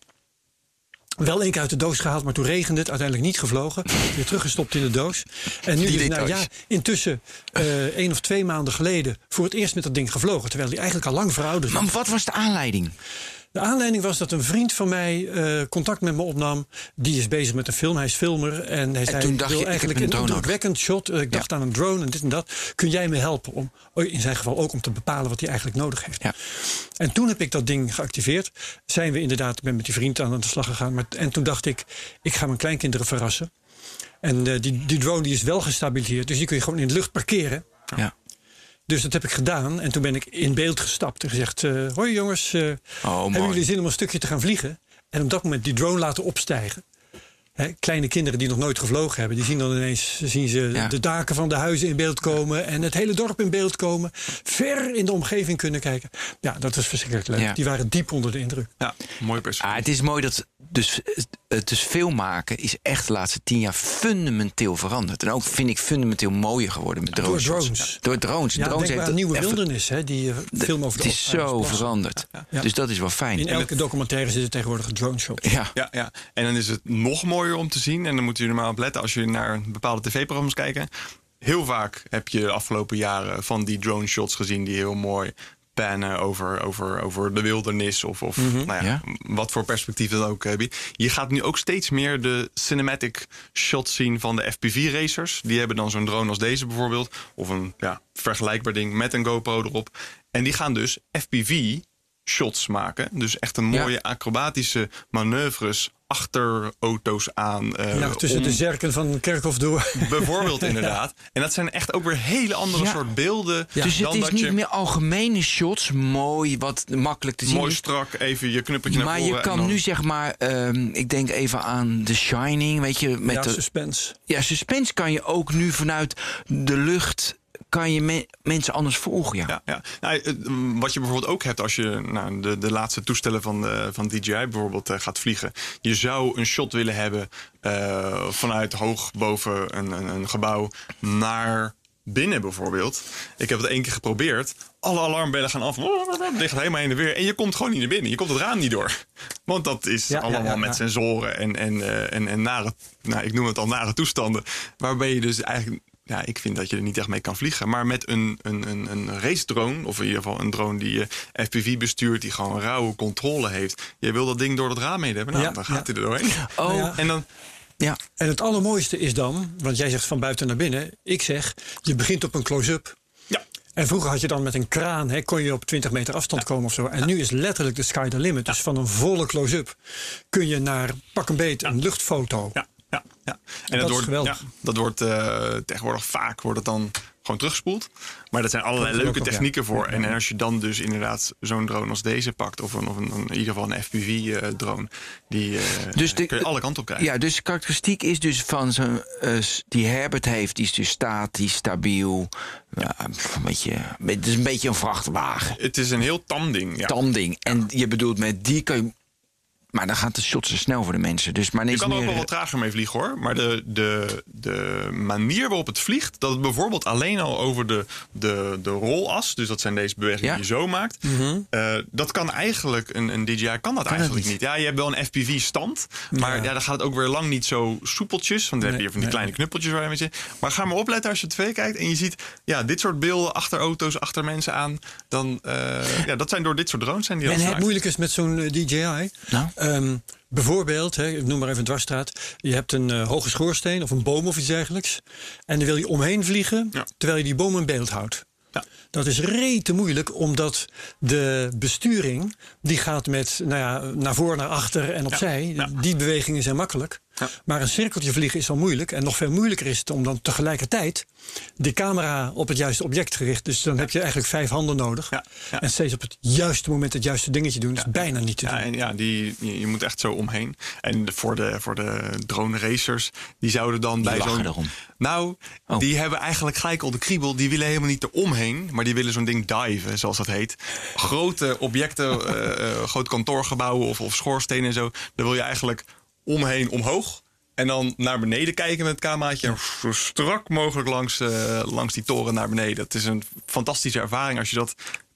A: Wel één keer uit de doos gehaald, maar toen regende het. Uiteindelijk niet gevlogen. Weer teruggestopt in de doos. En nu is nou, ja, intussen uh, één of twee maanden geleden voor het eerst met dat ding gevlogen. Terwijl die eigenlijk al lang verouderd was.
B: Maar wat was de aanleiding?
A: De aanleiding was dat een vriend van mij uh, contact met me opnam. Die is bezig met een film, hij is filmer. En hij zei, ik wil je, eigenlijk een, een indrukwekkend shot. Uh, ik dacht ja. aan een drone en dit en dat. Kun jij me helpen? Om, in zijn geval ook om te bepalen wat hij eigenlijk nodig heeft. Ja. En toen heb ik dat ding geactiveerd. Zijn we inderdaad met die vriend aan de slag gegaan. Maar, en toen dacht ik, ik ga mijn kleinkinderen verrassen. En uh, die, die drone die is wel gestabiliseerd. Dus die kun je gewoon in de lucht parkeren. Ja. Dus dat heb ik gedaan. En toen ben ik in beeld gestapt en gezegd... Uh, hoi jongens, uh, oh, hebben jullie zin om een stukje te gaan vliegen? En op dat moment die drone laten opstijgen. He, kleine kinderen die nog nooit gevlogen hebben... die zien dan ineens zien ze ja. de daken van de huizen in beeld komen... en het hele dorp in beeld komen. Ver in de omgeving kunnen kijken. Ja, dat was verschrikkelijk leuk. Ja. Die waren diep onder de indruk.
C: Ja, mooi perspectief.
B: Ah, het is mooi dat... Dus, dus film maken is echt de laatste tien jaar fundamenteel veranderd. En ook vind ik fundamenteel mooier geworden met drones.
A: Door drones.
B: Door drones.
A: Ja,
B: drones
A: denk maar aan Nieuwe Wildernis, hè, die uh, film over de
B: Het is zo veranderd. Ja, ja. Dus dat is wel fijn.
A: In elke documentaire zitten tegenwoordig een drone shot.
C: Ja. Ja, ja. En dan is het nog mooier om te zien. En dan moeten jullie maar op letten als jullie naar bepaalde tv-programma's kijken. Heel vaak heb je de afgelopen jaren van die drone shots gezien die heel mooi pannen over, over, over de wildernis of, of mm-hmm. nou ja, ja. wat voor perspectief dan ook heb je. Je gaat nu ook steeds meer de cinematic shots zien van de F P V-racers. Die hebben dan zo'n drone als deze bijvoorbeeld. Of een ja, vergelijkbaar ding met een GoPro erop. En die gaan dus F P V-shots maken. Dus echt een mooie ja. acrobatische manoeuvres achter auto's aan. Uh,
A: ja, tussen om, de zerken van een kerkhof door.
C: Bijvoorbeeld, inderdaad. Ja. En dat zijn echt ook weer hele andere ja. soort beelden.
B: Ja. Dus
C: dan
B: het is
C: dat
B: niet
C: je,
B: meer algemene shots, mooi, wat makkelijk te zien
C: mooi
B: is.
C: strak, even je knuppertje naar
B: maar
C: voren.
B: Maar je kan
C: dan...
B: nu zeg maar, um, ik denk even aan The Shining, weet je. Met
A: ja,
B: de,
A: suspense.
B: Ja, suspense kan je ook nu vanuit de lucht... kan je me- mensen anders volgen, ja.
C: ja, ja. Nou, wat je bijvoorbeeld ook hebt als je nou, de, de laatste toestellen van, uh, van D J I bijvoorbeeld uh, gaat vliegen. Je zou een shot willen hebben uh, vanuit hoog boven een, een, een gebouw naar binnen bijvoorbeeld. Ik heb het één keer geprobeerd. Alle alarmbellen gaan af. Het ligt helemaal heen en weer. En je komt gewoon niet naar binnen. Je komt het raam niet door. Want dat is ja, allemaal ja, ja, ja. met sensoren en, en, uh, en, en nare, nou, ik noem het al nare toestanden. Waarbij je dus eigenlijk... Ja, ik vind dat je er niet echt mee kan vliegen. Maar met een, een, een, een race drone, of in ieder geval een drone die uh, F P V bestuurt, die gewoon rauwe controle heeft. Je wil dat ding door het raam heen hebben. Nou, ja, dan gaat ja. hij er doorheen.
A: Oh,
C: ja. En dan...
A: Ja. En het allermooiste is dan, want jij zegt van buiten naar binnen. Ik zeg, je begint op een close-up.
C: Ja.
A: En vroeger had je dan met een kraan, hè, kon je op twintig meter afstand ja. komen of zo. En ja. nu is letterlijk de sky the limit. Dus ja. van een volle close-up kun je naar pak een beet een luchtfoto.
C: Ja. Ja, ja. En dat, dat wordt, ja, dat wordt uh, tegenwoordig vaak wordt het dan gewoon teruggespoeld. Maar dat zijn allerlei dat leuke technieken nog, ja. voor. En, en als je dan dus inderdaad zo'n drone als deze pakt, of, een, of een, in ieder geval een F P V-drone, die uh, dus de, kun je alle kanten op krijgen.
B: Ja, dus de karakteristiek is dus van zo'n uh, die Herbert heeft, die is dus statisch, stabiel. Ja, een beetje, het is een beetje een vrachtwagen.
C: Het is een heel tam ding. Ja.
B: Tam ding. En ja. je bedoelt met die kan je. Maar dan gaat de shot zo snel voor de mensen. Dus maar
C: je kan er
B: meer...
C: ook wel wat trager mee vliegen hoor. Maar de, de, de manier waarop het vliegt... dat het bijvoorbeeld alleen al over de, de, de rolas... dus dat zijn deze bewegingen ja. die je zo maakt... Mm-hmm. Uh, dat kan eigenlijk, een, een D J I kan dat kan eigenlijk niet. niet. Ja, je hebt wel een F P V-stand... maar ja. Ja, dan gaat het ook weer lang niet zo soepeltjes... want dan nee, heb je van die nee. kleine knuppeltjes waar je mee zit. Maar ga maar opletten als je tv kijkt... en je ziet ja, dit soort beelden achter auto's, achter mensen aan... dan, uh, ja, dat zijn door dit soort drones zijn die
A: En het moeilijke is met zo'n uh, D J I... Nou? Um, bijvoorbeeld, hè, ik noem maar even een dwarsstraat. Je hebt een uh, hoge schoorsteen of een boom of iets dergelijks. En dan wil je omheen vliegen ja. terwijl je die boom in beeld houdt. Ja. Dat is rete moeilijk, omdat de besturing... die gaat met nou ja, naar voor, naar achter en opzij. Ja. Ja. Die bewegingen zijn makkelijk. Ja. Maar een cirkeltje vliegen is al moeilijk. En nog veel moeilijker is het om dan tegelijkertijd... de camera op het juiste object gericht. Dus dan ja. heb je eigenlijk vijf handen nodig. Ja. Ja. En steeds op het juiste moment het juiste dingetje doen. Dat is ja. bijna niet te
C: ja,
A: doen.
C: En ja, die, je moet echt zo omheen. En de, voor, de, voor de drone racers, die zouden dan
B: die
C: bij zo'n...
B: Erom.
C: Nou, oh. die hebben eigenlijk gelijk al de kriebel. Die willen helemaal niet eromheen. Maar die willen zo'n ding diven, zoals dat heet. Grote objecten, uh, uh, grote kantoorgebouwen of, of schoorstenen en zo. Daar wil je eigenlijk omheen omhoog. En dan naar beneden kijken met het cameraatje. En zo strak mogelijk langs, uh, langs die toren naar beneden. Dat is een fantastische ervaring als je dat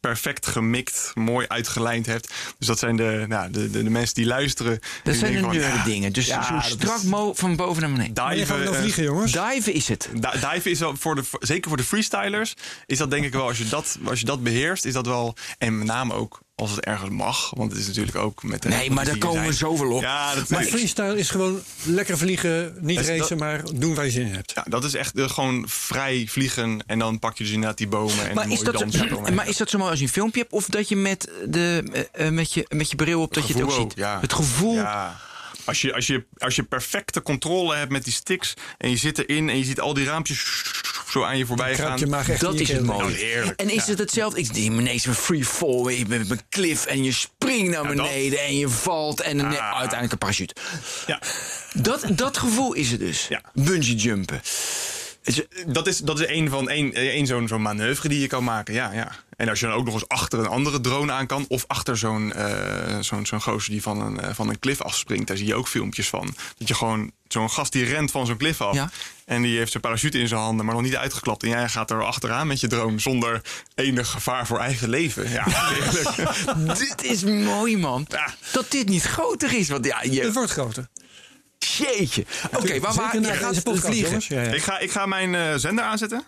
C: perfect gemikt, mooi uitgelijnd hebt. Dus dat zijn de, nou, de, de, de mensen die luisteren.
B: Dat
C: die
B: zijn de
C: van,
B: nerde
C: ja,
B: dingen. Dus
C: ja,
B: zo strak
C: is,
B: mo- van boven naar beneden.
C: Diven,
A: gaan we nou vliegen, jongens?
B: Diven is het.
C: D- diven is wel voor de, zeker voor de freestylers, is dat denk ik wel, als je dat, als je dat beheerst, is dat wel, en met name ook als het ergens mag, want het is natuurlijk ook met de
B: Nee, maar daar komen we zoveel op.
C: Ja, dat
A: Maar
C: is,
A: freestyle is gewoon lekker vliegen, niet
C: Is dat-
A: racen, maar doen waar je zin in hebt.
C: ja, dat is echt uh, gewoon vrij vliegen en dan pak je dus inderdaad die bomen en
B: Maar
C: een
B: is,
C: mooie
B: dat
C: dans
B: zo,
C: eromheen.
B: maar is dat zo mooi als je een filmpje hebt? Of dat je met, de, uh, met, je, met je bril op dat je het ook
C: Gevoel
B: ziet?
C: ja.
B: Het gevoel.
C: Ja. Als je, als, je, als je perfecte controle hebt met die sticks en je zit erin en je ziet al die raampjes zo aan je voorbij
A: Kruipt
C: gaan.
A: je maag echt in
B: Dat
A: je
B: is het
A: keel.
B: mooie.
C: Nou, heerlijk.
B: En is
C: Ja.
B: het hetzelfde? Ik zie ineens een free fall. Je bent met een cliff en je springt naar
C: Ja, dat-
B: beneden en je valt en dan
C: Ah.
B: uiteindelijk een parachute.
C: Ja.
B: Dat, dat gevoel is het dus.
C: Ja.
B: Bungee jumpen.
C: Dat is, dat is een van één, één zo'n, zo'n manoeuvre die je kan maken. Ja, ja. En als je dan ook nog eens achter een andere drone aan kan, of achter zo'n, uh, zo'n, zo'n gozer die van een, uh, van een cliff afspringt, daar zie je ook filmpjes van. Dat je gewoon zo'n gast die rent van zo'n cliff af.
B: Ja.
C: En die heeft zijn parachute in zijn handen, maar nog niet uitgeklapt. En jij gaat er achteraan met je drone zonder enig gevaar voor eigen leven. Ja, heerlijk.
B: Dit is mooi, man.
C: Ja.
B: Dat dit niet groter is. Want ja, je...
A: Het wordt groter.
B: Jeetje. Oké, okay, maar waar
A: Zeker
B: je
A: na
B: gaat
A: deze podcast,
B: vliegen.
A: jongens. Ja, ja.
C: ik, ga, ik ga mijn uh, zender aanzetten.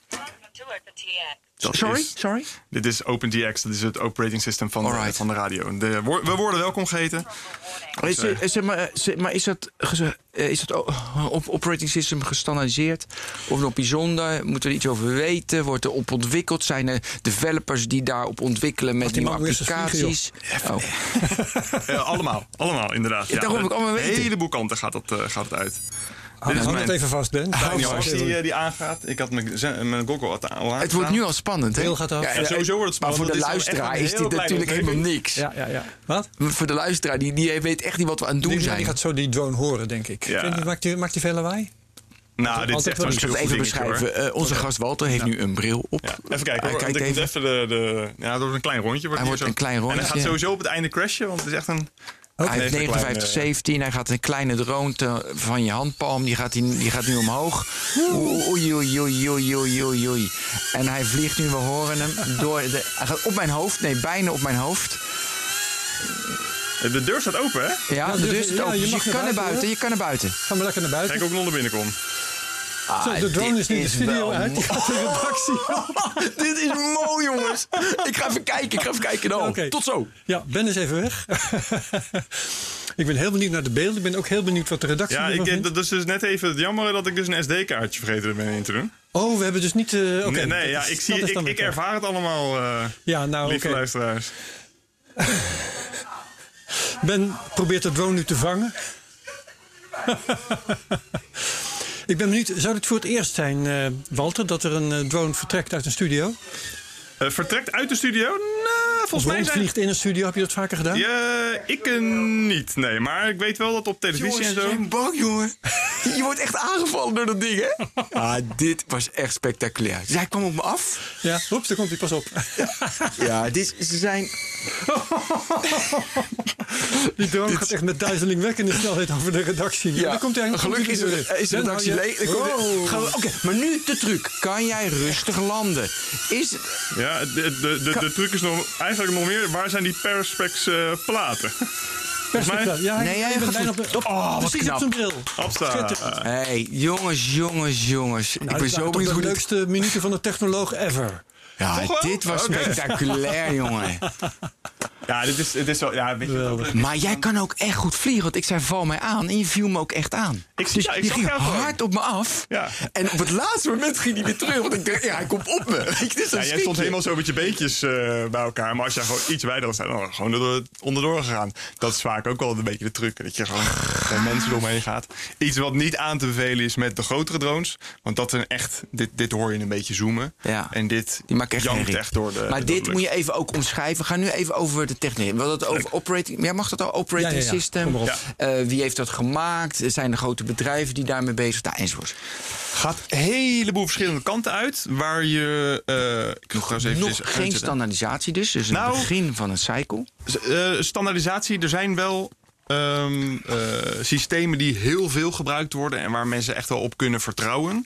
C: Dat
B: Sorry?
C: is-
B: Sorry?
C: Dit is OpenDX, dat is het operating system van, de,
B: Alright.
C: van de radio. De, wo- we worden welkom geheten.
B: Is, is, is, maar, is, maar is dat, geze- is dat o- op operating system gestandaardiseerd? Of nog bijzonder? Moeten we er iets over weten? Wordt er op ontwikkeld? Zijn er developers die daarop ontwikkelen met
A: die
B: nieuwe
A: man eerst eens
B: applicaties? Oh.
C: Uh, allemaal, allemaal inderdaad.
B: Ja, daarom wil ik allemaal
C: Een
B: weten.
C: heleboel kanten gaat het, uh, gaat het uit.
A: Hou
C: is
A: hou
C: mijn-
A: het even vast, Ben.
C: Ik weet niet
A: Oh,
C: of
A: sorry.
C: die, uh, die aangaat. Ik had mijn, z- mijn Google al aan.
B: Het wordt nu al spannend, hè?
A: Deel gaat af.
B: Ja,
C: Ja, sowieso wordt het
B: maar
C: spannend.
B: voor de
C: Het is wel
B: luisteraar
C: echt een
B: is dit
C: heel kleine
B: natuurlijk helemaal
C: omgeving.
B: niks.
A: Ja, ja, ja. Wat?
B: Voor de luisteraar, die, die weet echt niet wat we aan het doen
A: Die,
B: zijn.
A: die gaat zo die drone horen, denk ik.
C: Ja.
A: Denk je, Maakt die, maakt die veel lawaai?
C: Nou, dit is
A: Altijd
C: echt
A: wel
C: een
B: Ik zal het
C: heel
B: even
C: goed dingetje,
B: beschrijven.
C: hoor.
B: Uh, onze gast Walter heeft nu een bril op.
C: Ja. Even kijken
B: Hij
C: hoor, want
B: kijkt
C: ik moet
B: even.
C: even de... de ja, door een klein rondje. Wordt
B: Hij
C: hier
B: wordt een klein rondje,
C: En hij gaat
B: ja.
C: sowieso op het einde crashen, want het is echt een...
B: Hij heeft
C: Even een
B: negenenvijftig
C: kleine-
B: zeventien. Hij gaat een kleine drone te- van je handpalm. Die gaat, die, die gaat nu omhoog. Oei, oei, oei, oei, oei, oei, oei. En hij vliegt nu, we horen hem. Door de, hij gaat op mijn hoofd. Nee, bijna op mijn hoofd.
C: De deur staat open, hè?
B: Ja,
A: Ja,
B: de
A: dus-
B: deur staat
A: ja,
B: open.
A: je
B: Dus je
A: mag naar
B: kan naar
A: buiten,
B: buiten.
A: hoor.
B: Je kan naar buiten.
A: Ga maar lekker naar buiten.
C: Kijk ook nog naar binnen kom.
A: Zo, de drone is nu de
B: dit
A: studio
B: wel
A: uit. Die gaat de redactie.
B: Dit is mooi, jongens. Ik ga even kijken. Ik ga even kijken. Nou,
A: Oké.
B: tot zo.
A: Ja, Ben is even weg. Ik ben heel benieuwd naar de beelden. Ik ben ook heel benieuwd wat de redactie
C: Ja,
A: ervan
C: ik,
A: vindt.
C: dat is dus net even het jammer dat ik dus een S D-kaartje vergeten ben in te doen.
A: Oh, we hebben dus niet... eh, oké,
C: nee, nee
A: dat
C: ja,
A: is-
C: ik,
A: dat
C: zie,
A: is
C: ik,
A: dan weer
C: ik
A: klaar.
C: ervaar het allemaal, uh,
A: Ja, nou
C: lieve
A: oké.
C: luisteraars.
A: Ben probeert de drone nu te vangen. Ik ben benieuwd, zou dit voor het eerst zijn, eh, Walter, dat er een eh, drone vertrekt uit een studio?
C: Uh, vertrekt uit de studio? Nou,
A: Of
C: volgens mij zijn...
A: vliegt in een studio, heb je dat vaker gedaan?
C: Ja, ik uh, niet, nee. Maar ik weet wel dat op televisie
B: Jongens,
C: en
B: ze
C: zo...
B: zijn bang, jongen. Je wordt echt aangevallen door dat ding, hè? Ah, dit was echt spectaculair. Dus hij kwam op me af.
A: Ja, oeps, daar komt hij, pas op.
B: Ja, dit, ze zijn...
A: Die drone gaat echt met duizelingwekkende snelheid over de redactie. Ja, daar komt hij
B: gelukkig is, er, is de
A: Dan
B: redactie
A: hou je-
B: leeg. Dan komt er-
A: Wow.
B: gaan we- Oké, maar nu de truc. Kan jij rustig landen? Is het...
C: Ja, de, de, de, de truc is nog, eigenlijk nog meer... Waar zijn die perspex uh, platen?
A: Perspectief. Ja,
B: Nee, jij
A: ik ben
B: gaat
A: bijna
B: goed.
A: op de...
B: Op- oh, wat
A: precies
B: knap.
A: op zijn bril.
C: Hopsta.
A: Schitterend.
B: Hé, hey, jongens, jongens, jongens.
A: Nou,
B: ik ben
A: dit
B: zo
A: waren toch
B: benieuwd
A: de
B: hoe dit...
A: leukste minuten van de technoloog ever.
B: Ja,
C: Toch wel?
B: dit was
C: Oké.
B: spectaculair, jongen.
C: Ja, dit is, dit is wel... Ja, weet je,
A: Geweldig.
B: Maar jij kan ook echt goed vliegen. Want ik zei, val mij aan. En je viel me ook echt aan.
C: Ik-
B: dus
C: ja, ik
B: je
C: zag
B: ging
C: jou gewoon.
B: hard op me af.
C: Ja.
B: En op het laatste moment ging hij weer terug. Want ik dacht, ja, hij komt op me. Weet je, dit is
C: Ja,
B: een
C: jij stond
B: schikje.
C: helemaal zo met je beentjes uh, bij elkaar. Maar als jij gewoon iets wijder was, dan was gewoon er onderdoor gegaan. Dat is vaak ook wel een beetje de truc. Dat je gewoon bij mensen eromheen gaat. Iets wat niet aan te bevelen is met de grotere drones. Want dat zijn echt... Dit, dit hoor je een beetje zoomen.
B: Ja.
C: En dit
B: Die maakt echt
C: jankt
B: herrie.
C: echt door de...
B: Maar
C: door
B: dit
C: de
B: moet
C: lucht.
B: je even ook omschrijven. Ga nu even over de techniek. We hadden het over operating... Ja, mag dat al? Operating
A: Ja, ja, ja.
B: system.
A: Kom maar op.
C: Ja.
B: Uh, wie heeft dat gemaakt? Zijn er grote bedrijven die daarmee bezig zijn? Nou, enzovoort.
C: Gaat een heleboel verschillende kanten uit. Waar je... Uh, ik ga trouwens even
B: Nog
C: eens
B: geen
C: uitzetten.
B: standaardisatie dus. Dus het
C: Nou,
B: begin van een cycle.
C: Uh, standaardisatie, er zijn wel um, uh, systemen die heel veel gebruikt worden en waar mensen echt wel op kunnen vertrouwen.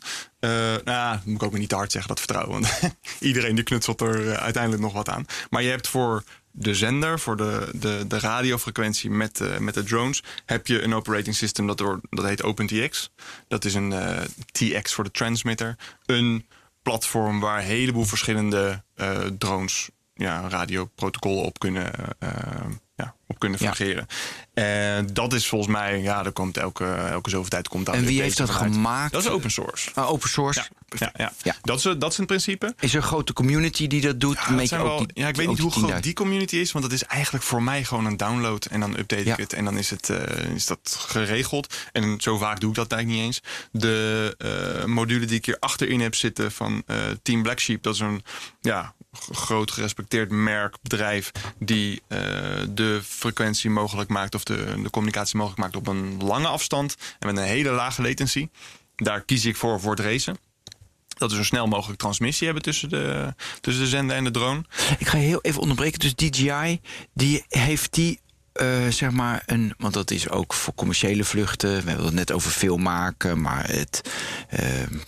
C: nou, dat moet ik ook weer niet te hard zeggen, dat vertrouwen. Want iedereen die knutselt er uh, uiteindelijk nog wat aan. Maar je hebt voor de zender, voor de, de, de radiofrequentie met, uh, met de drones, heb je een operating system dat, door, dat heet OpenTX. Dat is een uh, T X voor de transmitter. Een platform waar een heleboel verschillende uh, drones, ja, radioprotocollen op kunnen, uh, ja, op kunnen fungeren. Ja. En dat is volgens mij, ja, er komt elke, elke zoveel tijd komt daar.
B: En wie heeft dat
C: vanuit.
B: gemaakt?
C: Dat is open source.
B: Ah, open source.
C: Ja. Ja, ja. ja. Dat, is, dat is een principe.
B: Is er een grote community die dat doet?
C: Ja, dat zijn wel, die, ja ik weet niet hoe groot die community is, want dat is eigenlijk voor mij gewoon een download en dan update ja. ik het en dan is, het, uh, is dat geregeld. En zo vaak doe ik dat eigenlijk niet eens. De uh, module die ik hier achterin heb zitten van uh, Team Black Sheep, dat is een ja, groot gerespecteerd merk, bedrijf die uh, de frequentie mogelijk maakt of de, de communicatie mogelijk maakt op een lange afstand en met een hele lage latency. Daar kies ik voor voor het racen. Dat we zo snel mogelijk transmissie hebben tussen de, tussen de zender en de drone.
B: Ik ga je heel even onderbreken. Dus D J I, die heeft die, uh, zeg maar, een. Want dat is ook voor commerciële vluchten. We hebben het net over film maken, maar het. Uh,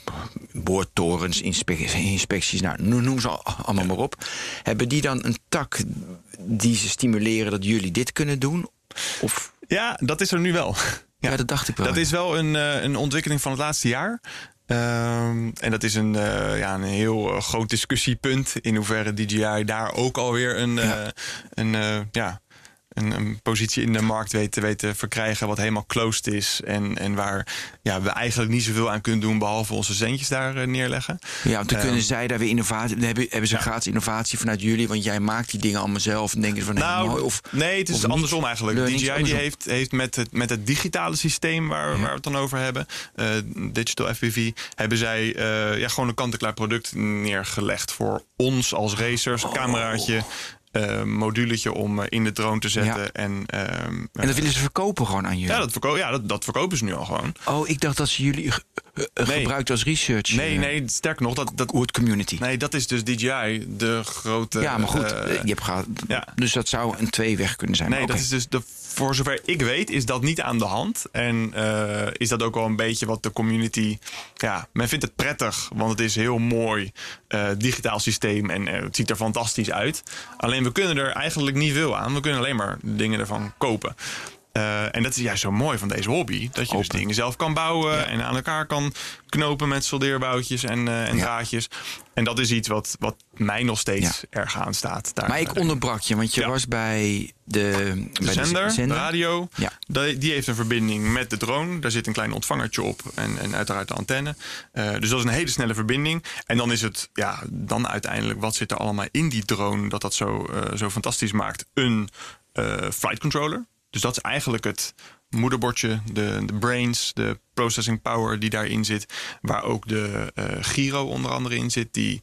B: boortorens, inspecties, inspecties, nou, noem ze allemaal maar op. Hebben die dan een tak die ze stimuleren dat jullie dit kunnen doen? Of?
C: Ja, dat is er nu wel.
B: Ja, ja dat dacht ik wel.
C: Dat
B: ja.
C: is wel een, een ontwikkeling van het laatste jaar. Um, en dat is een, uh, ja, een heel uh, groot discussiepunt. In hoeverre D J I daar ook alweer een, ja. uh, een, uh, ja, een, een positie in de markt weet te weten verkrijgen. Wat helemaal closed is. En, en waar ja, we eigenlijk niet zoveel aan kunnen doen. Behalve onze centjes daar uh, neerleggen.
B: Ja, want dan
C: um,
B: kunnen zij daar weer innovatie. Dan hebben, hebben ze ja. gratis innovatie vanuit jullie. Want jij maakt die dingen allemaal zelf. En denken ze van
C: nou,
B: nee, mooi. Of,
C: nee, het is andersom eigenlijk. D J I die heeft, heeft met, het, met het digitale systeem waar, ja. waar we het dan over hebben. Uh, Digital F P V. Hebben zij uh, ja, gewoon een kant-en-klaar product neergelegd. Voor ons als racers. Oh. Cameraatje. Uh, moduletje om uh, in de drone te zetten.
B: Ja.
C: En, uh,
B: en dat willen ze verkopen gewoon aan jullie?
C: Ja, dat, verko- ja dat, dat verkopen ze nu al gewoon.
B: Oh, ik dacht dat ze jullie ge- uh, nee. gebruikt als research.
C: Nee, uh, nee, sterker nog. Dat, dat,
B: Wood Community.
C: Nee, dat is dus D J I, de grote...
B: Ja, maar goed. Uh, je hebt gehad,
C: ja.
B: Dus dat zou een tweeweg kunnen zijn.
C: Nee,
B: okay.
C: dat is dus... De, voor zover ik weet, is dat niet aan de hand. En uh, is dat ook wel een beetje wat de community... Ja, men vindt het prettig, want het is heel mooi uh, digitaal systeem en uh, het ziet er fantastisch uit. Alleen we kunnen er eigenlijk niet veel aan. We kunnen alleen maar dingen ervan kopen. Uh, en dat is juist zo mooi van deze hobby. Dat je Open. dus dingen zelf kan bouwen ja. en aan elkaar kan knopen met soldeerboutjes en, uh, en ja. draadjes. En dat is iets wat, wat mij nog steeds ja. erg aanstaat. Daar,
B: maar ik onderbrak je, want je ja. was bij de,
C: de,
B: bij
C: zender,
B: de zender,
C: de radio.
B: Ja.
C: Die heeft een verbinding met de drone. Daar zit een klein ontvangertje op en, en uiteraard de antenne. Uh, dus dat is een hele snelle verbinding. En dan is het, ja, dan uiteindelijk, wat zit er allemaal in die drone dat dat zo, uh, zo fantastisch maakt? Een uh, flight controller. Dus dat is eigenlijk het moederbordje, de, de brains, de processing power die daarin zit. Waar ook de uh, gyro onder andere in zit. Die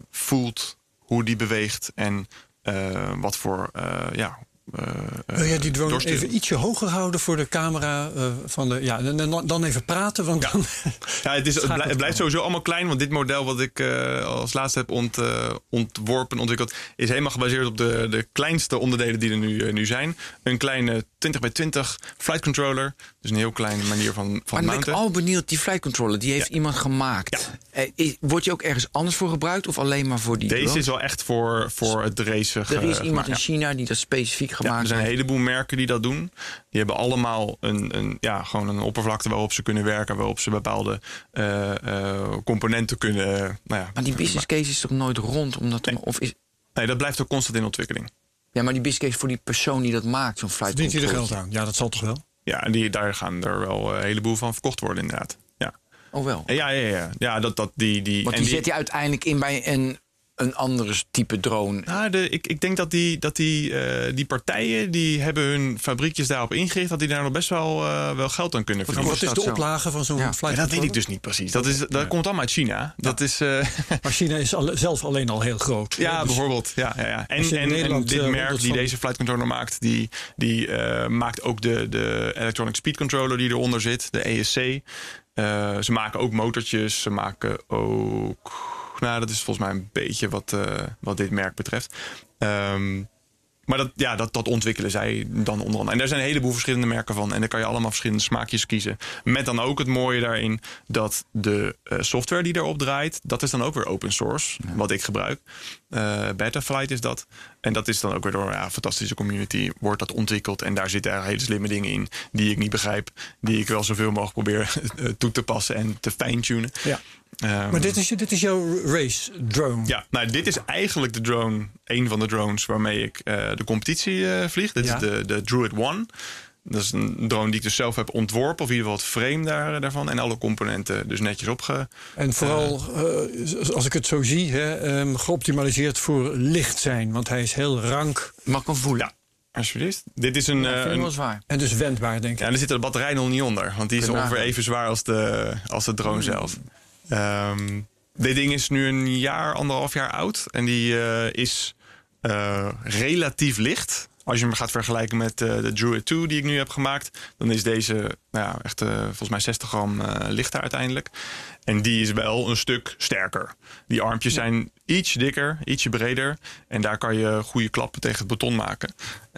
C: voelt hoe die beweegt en uh, wat voor... Uh, ja, Uh,
A: Wil jij die drone
C: doorsturen.
A: even ietsje hoger houden voor de camera? Uh, van de, ja, en dan even praten. Want
C: ja.
A: dan
C: ja, het, is, het, blij, het blijft sowieso allemaal klein. Want dit model wat ik uh, als laatste heb ont, uh, ontworpen, ontwikkeld... is helemaal gebaseerd op de, de kleinste onderdelen die er nu, uh, nu zijn. Een kleine twintig bij twintig flight controller. Dus een heel kleine manier van, van
B: maar dan
C: mounten.
B: ben ik al benieuwd, die flight controller, die heeft ja. iemand gemaakt. Ja. Uh, wordt die ook ergens anders voor gebruikt of alleen maar voor die
C: Deze
B: drones?
C: is wel echt voor, voor het racen.
B: Er is iemand
C: ja.
B: in China die dat specifiek gemaakt
C: ja, er zijn een heleboel merken die dat doen. Die hebben allemaal een, een, ja, gewoon een oppervlakte waarop ze kunnen werken, waarop ze bepaalde uh, uh, componenten kunnen. Uh, nou ja,
B: maar die business case is toch nooit rond? Omdat
C: nee.
B: Of is...
C: nee, dat blijft ook constant in ontwikkeling.
B: Ja, maar die business case voor die persoon die dat maakt, zo'n flight
A: verdient hij er geld aan? Ja, dat zal toch wel?
C: Ja, en die, daar gaan er wel een heleboel van verkocht worden, inderdaad. Ja.
B: Oh wel?
C: Ja, ja, ja. ja dat, dat, die, die,
B: Want
C: en
B: die,
C: die
B: zet hij uiteindelijk in bij een... een andere type drone.
C: Nou, de, ik, ik denk dat die, dat die, uh, die partijen die hebben hun fabriekjes daarop ingericht, dat die daar nog best wel, uh, wel geld aan kunnen verdienen.
A: Wat is de oplage van zo'n
B: ja.
A: flight
C: ja, dat weet ik dus niet precies. Dat, is, dat ja. komt allemaal uit China. Ja. Dat is, uh...
A: Maar China is al, zelf alleen al heel groot.
C: Ja, dus bijvoorbeeld. Ja, ja, ja. En, en, en dit merk die van... deze flight controller maakt, die, die uh, maakt ook de, de electronic speed controller die eronder zit, de E S C. Uh, ze maken ook motortjes, ze maken ook... Nou, dat is volgens mij een beetje wat, uh, wat dit merk betreft. Um, Maar dat, ja, dat, dat ontwikkelen zij dan onder andere. En daar zijn een heleboel verschillende merken van. En dan kan je allemaal verschillende smaakjes kiezen. Met dan ook het mooie daarin dat de uh, software die erop draait, dat is dan ook weer open source. Ja. Wat ik gebruik. Uh, Betaflight is dat. En dat is dan ook weer door ja, een fantastische community wordt dat ontwikkeld. En daar zitten er hele slimme dingen in die ik niet begrijp. Die ik wel zoveel mogelijk probeer toe te passen en te fine-tunen.
A: Ja. Um, maar dit is, dit is jouw race drone?
C: Ja, nou dit is eigenlijk de drone, een van de drones waarmee ik uh, de competitie uh, vlieg. Dit ja. is de, de Druid One. Dat is een drone die ik dus zelf heb ontworpen. Of in ieder geval het frame daar, daarvan. En alle componenten dus netjes opge...
A: En vooral, uh, als ik het zo zie, hè, um, geoptimaliseerd voor licht zijn. Want hij is heel rank.
B: Mag ik hem voelen?
C: Ja. Alsjeblieft. Dit is een,
B: ja,
C: een
B: zwaar.
A: En dus wendbaar, denk ik.
C: Ja, en er zit de batterij nog niet onder. Want die is ongeveer even zwaar als de, als de drone mm. zelf. Um, dit ding is nu een jaar, anderhalf jaar oud. En die uh, is uh, relatief licht. Als je hem gaat vergelijken met uh, de Druid twee die ik nu heb gemaakt, dan is deze nou ja, echt uh, volgens mij zestig gram uh, lichter uiteindelijk. En die is wel een stuk sterker. Die armpjes ja. zijn iets dikker, ietsje breder. En daar kan je goede klappen tegen het beton maken.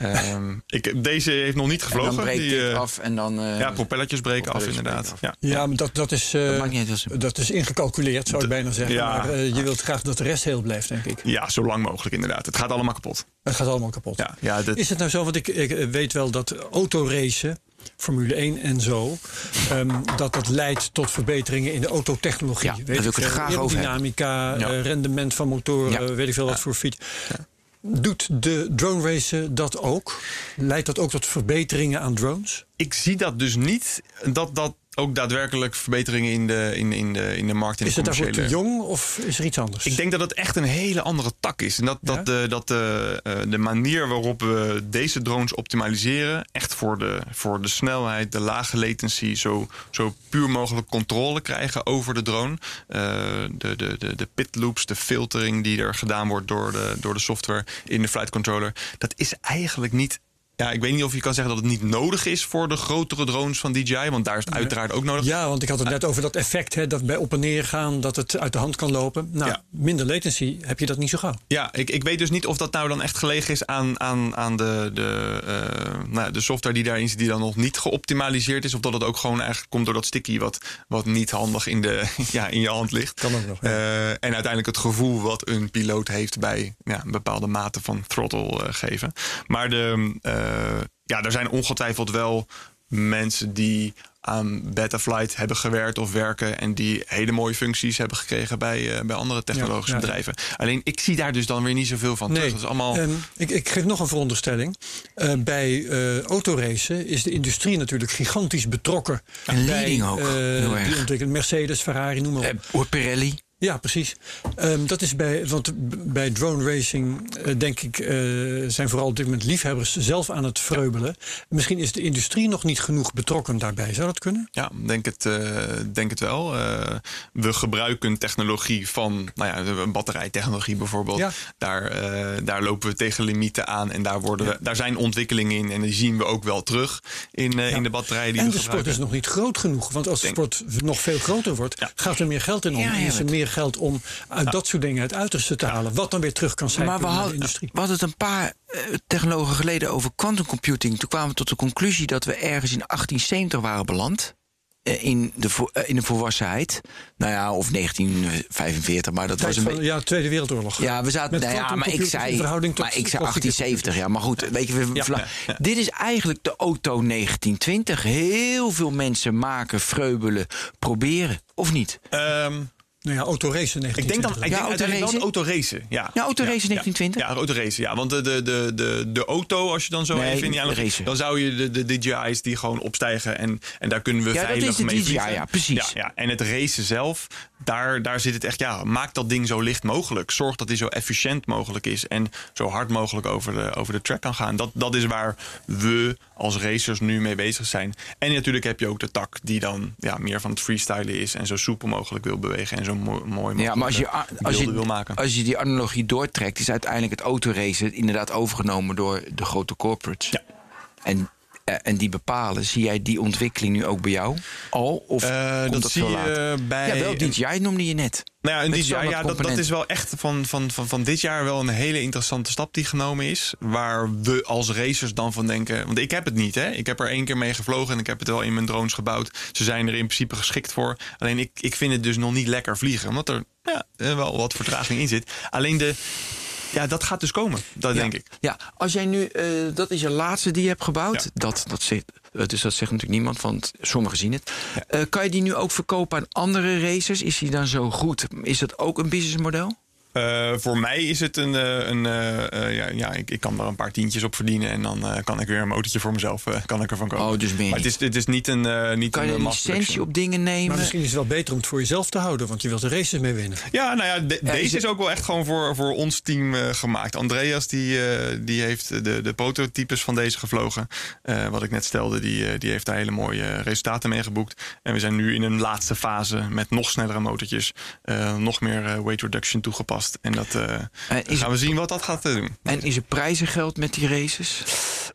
C: Um, ik, deze heeft nog niet gevlogen.
B: En dan breekt
C: die, uh,
B: het af en dan... Uh,
C: ja, propellertjes breken propelletjes af inderdaad. Breken af.
A: Ja, ja, maar dat, dat, is, uh, dat, niet dat is ingecalculeerd, zou ik bijna zeggen. Ja, maar uh, je wilt graag dat de rest heel blijft, denk ik.
C: Ja, zo lang mogelijk inderdaad. Het gaat allemaal kapot.
A: Het gaat allemaal kapot.
C: Ja, ja, dat...
A: Is het nou zo, want ik, ik weet wel dat autoracen, Formule één en zo, um, dat dat leidt tot verbeteringen in de autotechnologie.
B: Ja, weet ik het graag over
A: dynamica, ja. uh, rendement van motoren, ja. weet ik veel wat ja. voor fiets. Ja. Doet de drone racen dat ook? Leidt dat ook tot verbeteringen aan drones?
C: Ik zie dat dus niet. Dat dat ook daadwerkelijk verbeteringen in de, in, in de, in de markt. In
A: is
C: de
A: het daarvoor te jong of is er iets anders?
C: Ik denk dat het echt een hele andere tak is. En dat, ja? dat, de, dat de, de manier waarop we deze drones optimaliseren, echt voor de, voor de snelheid, de lage latency, zo, zo puur mogelijk controle krijgen over de drone. Uh, de, de, de, de pit loops, de filtering die er gedaan wordt door de, door de software in de flight controller. Dat is eigenlijk niet. Ja, ik weet niet of je kan zeggen dat het niet nodig is voor de grotere drones van D J I. Want daar is het uiteraard ook nodig.
A: Ja, want ik had het net over dat effect, hè, dat bij op en neer gaan, dat het uit de hand kan lopen. Nou, ja. minder latency heb je dat niet zo gauw.
C: Ja, ik, ik weet dus niet of dat nou dan echt gelegen is aan, aan, aan de, de, uh, nou, de software die daarin zit, die dan nog niet geoptimaliseerd is. Of dat het ook gewoon eigenlijk komt door dat sticky wat, wat niet handig in, de, ja, in je hand ligt.
A: Kan ook nog. Ja.
C: Uh, en uiteindelijk het gevoel wat een piloot heeft bij ja, een bepaalde mate van throttle uh, geven. Maar de... Uh, Uh, ja, er zijn ongetwijfeld wel mensen die aan Betaflight hebben gewerkt of werken en die hele mooie functies hebben gekregen bij, uh, bij andere technologische ja, ja, bedrijven. Ja. Alleen ik zie daar dus dan weer niet zoveel van
A: nee,
C: terug. Dat is allemaal...
A: um, ik, ik geef nog een veronderstelling. Uh, bij uh, autoracen is de industrie natuurlijk gigantisch betrokken.
B: En
A: bij,
B: leading ook.
A: Uh, die ontwikkelen Mercedes, Ferrari, noem maar op.
B: Uh, Pirelli.
A: Ja, precies. Um, dat is bij, want bij drone racing, uh, denk ik, uh, zijn vooral op dit moment liefhebbers zelf aan het vreubelen. Ja. Misschien is de industrie nog niet genoeg betrokken daarbij. Zou dat kunnen?
C: Ja, denk het, uh, denk het wel. Uh, we gebruiken technologie van, nou ja, een batterijtechnologie bijvoorbeeld. Ja. Daar, uh, daar lopen we tegen limieten aan en daar, worden ja. we, daar zijn ontwikkelingen in en die zien we ook wel terug in, uh, ja. in de batterijen die
A: en
C: we
A: de
C: gebruiken.
A: sport is nog niet groot genoeg, want als de sport nog veel groter wordt, ja. gaat er meer geld in om. Ja, ja, is er meer geld om uit ja. dat soort dingen het uiterste te halen. Wat dan weer terug kan zijn
B: maar we
A: in
B: had,
A: de industrie.
B: We hadden het een paar uh, technologen geleden over quantum computing. Toen kwamen we tot de conclusie dat we ergens in achttien zeventig waren beland. Uh, in, de vo, uh, in de volwassenheid. Nou ja, of negentien vijfenveertig. Maar dat
A: Tijd
B: was een beetje.
A: Ja, Tweede Wereldoorlog.
B: Ja, we zaten. Nou ja, maar ik zei. Maar ik zei achttien zeventig. Ja, maar goed. Weet je, we, ja, ja, ja. Dit is eigenlijk de auto negentien twintig. Heel veel mensen maken, vreubelen, proberen. Of niet?
C: Um.
A: Nou ja, autoracen negentien twintig.
C: Ik denk dan, ik
B: ja,
C: denk uiteindelijk wel autoracen. Ja,
B: ja autoracen ja, negentien twintig.
C: Ja, ja autoracen. Ja, want de, de, de, de, de auto, als je dan zo
B: nee,
C: even in die aanloop, dan zou je de, de, de D J I's die gewoon opstijgen en, en daar kunnen we
B: ja,
C: veilig mee
B: vliegen.
C: Ja,
B: ja, precies.
C: Ja, ja. En het racen zelf, daar, daar zit het echt, ja, maak dat ding zo licht mogelijk. Zorg dat die zo efficiënt mogelijk is en zo hard mogelijk over de, over de track kan gaan. Dat, dat is waar we als racers nu mee bezig zijn. En natuurlijk heb je ook de tak die dan ja, meer van het freestylen is en zo soepel mogelijk wil bewegen en zo mooi, mooi mogelijk
B: ja, maar als je, als, je,
C: wil maken.
B: Als je die analogie doortrekt, is uiteindelijk het autoracen inderdaad overgenomen door de grote corporates.
C: Ja.
B: En Uh, en die bepalen, zie jij die ontwikkeling nu ook bij jou al? Of
C: uh,
B: komt
C: dat,
B: dat
C: zie
B: veel later?
C: je bij...
B: Ja, wel D J I noemde je net.
C: Nou ja, een D J I, ja dat, dat is wel echt van, van, van, van dit jaar wel een hele interessante stap die genomen is. Waar we als racers dan van denken... Want ik heb het niet, hè. Ik heb er één keer mee gevlogen en ik heb het wel in mijn drones gebouwd. Ze zijn er in principe geschikt voor. Alleen ik, ik vind het dus nog niet lekker vliegen. Omdat er ja, wel wat vertraging in zit. Alleen de... Ja, dat gaat dus komen, dat
B: ja,
C: denk ik.
B: Ja, als jij nu, uh, dat is je laatste die je hebt gebouwd.
C: Ja.
B: Dat, dat zegt, dus dat zegt natuurlijk niemand, want sommigen zien het. Ja. Uh, kan je die nu ook verkopen aan andere racers? Is die dan zo goed? Is dat ook een businessmodel?
C: Uh, voor mij is het een... Uh, een uh, uh, ja, ja ik, ik kan er een paar tientjes op verdienen... en dan uh, kan ik weer een motortje voor mezelf uh, kan ik ervan kopen.
B: Oh, dus ben je
C: maar het is, het is niet een uh, niet
B: Kan je
C: een,
B: een licentie op dingen nemen?
A: Maar misschien is het wel beter om het voor jezelf te houden... want je wilt de races mee winnen.
C: Ja, nou ja, de,
B: ja
C: deze is,
B: is
C: ook wel echt gewoon voor, voor ons team uh, gemaakt. Andreas die, uh, die heeft de, de prototypes van deze gevlogen. Uh, wat ik net stelde, die, uh, die heeft daar hele mooie resultaten mee geboekt. En we zijn nu in een laatste fase met nog snellere motortjes. Uh, nog meer uh, weight reduction toegepast. En dat... Uh, En gaan we zien wat dat gaat doen.
B: En is er prijzengeld met die races?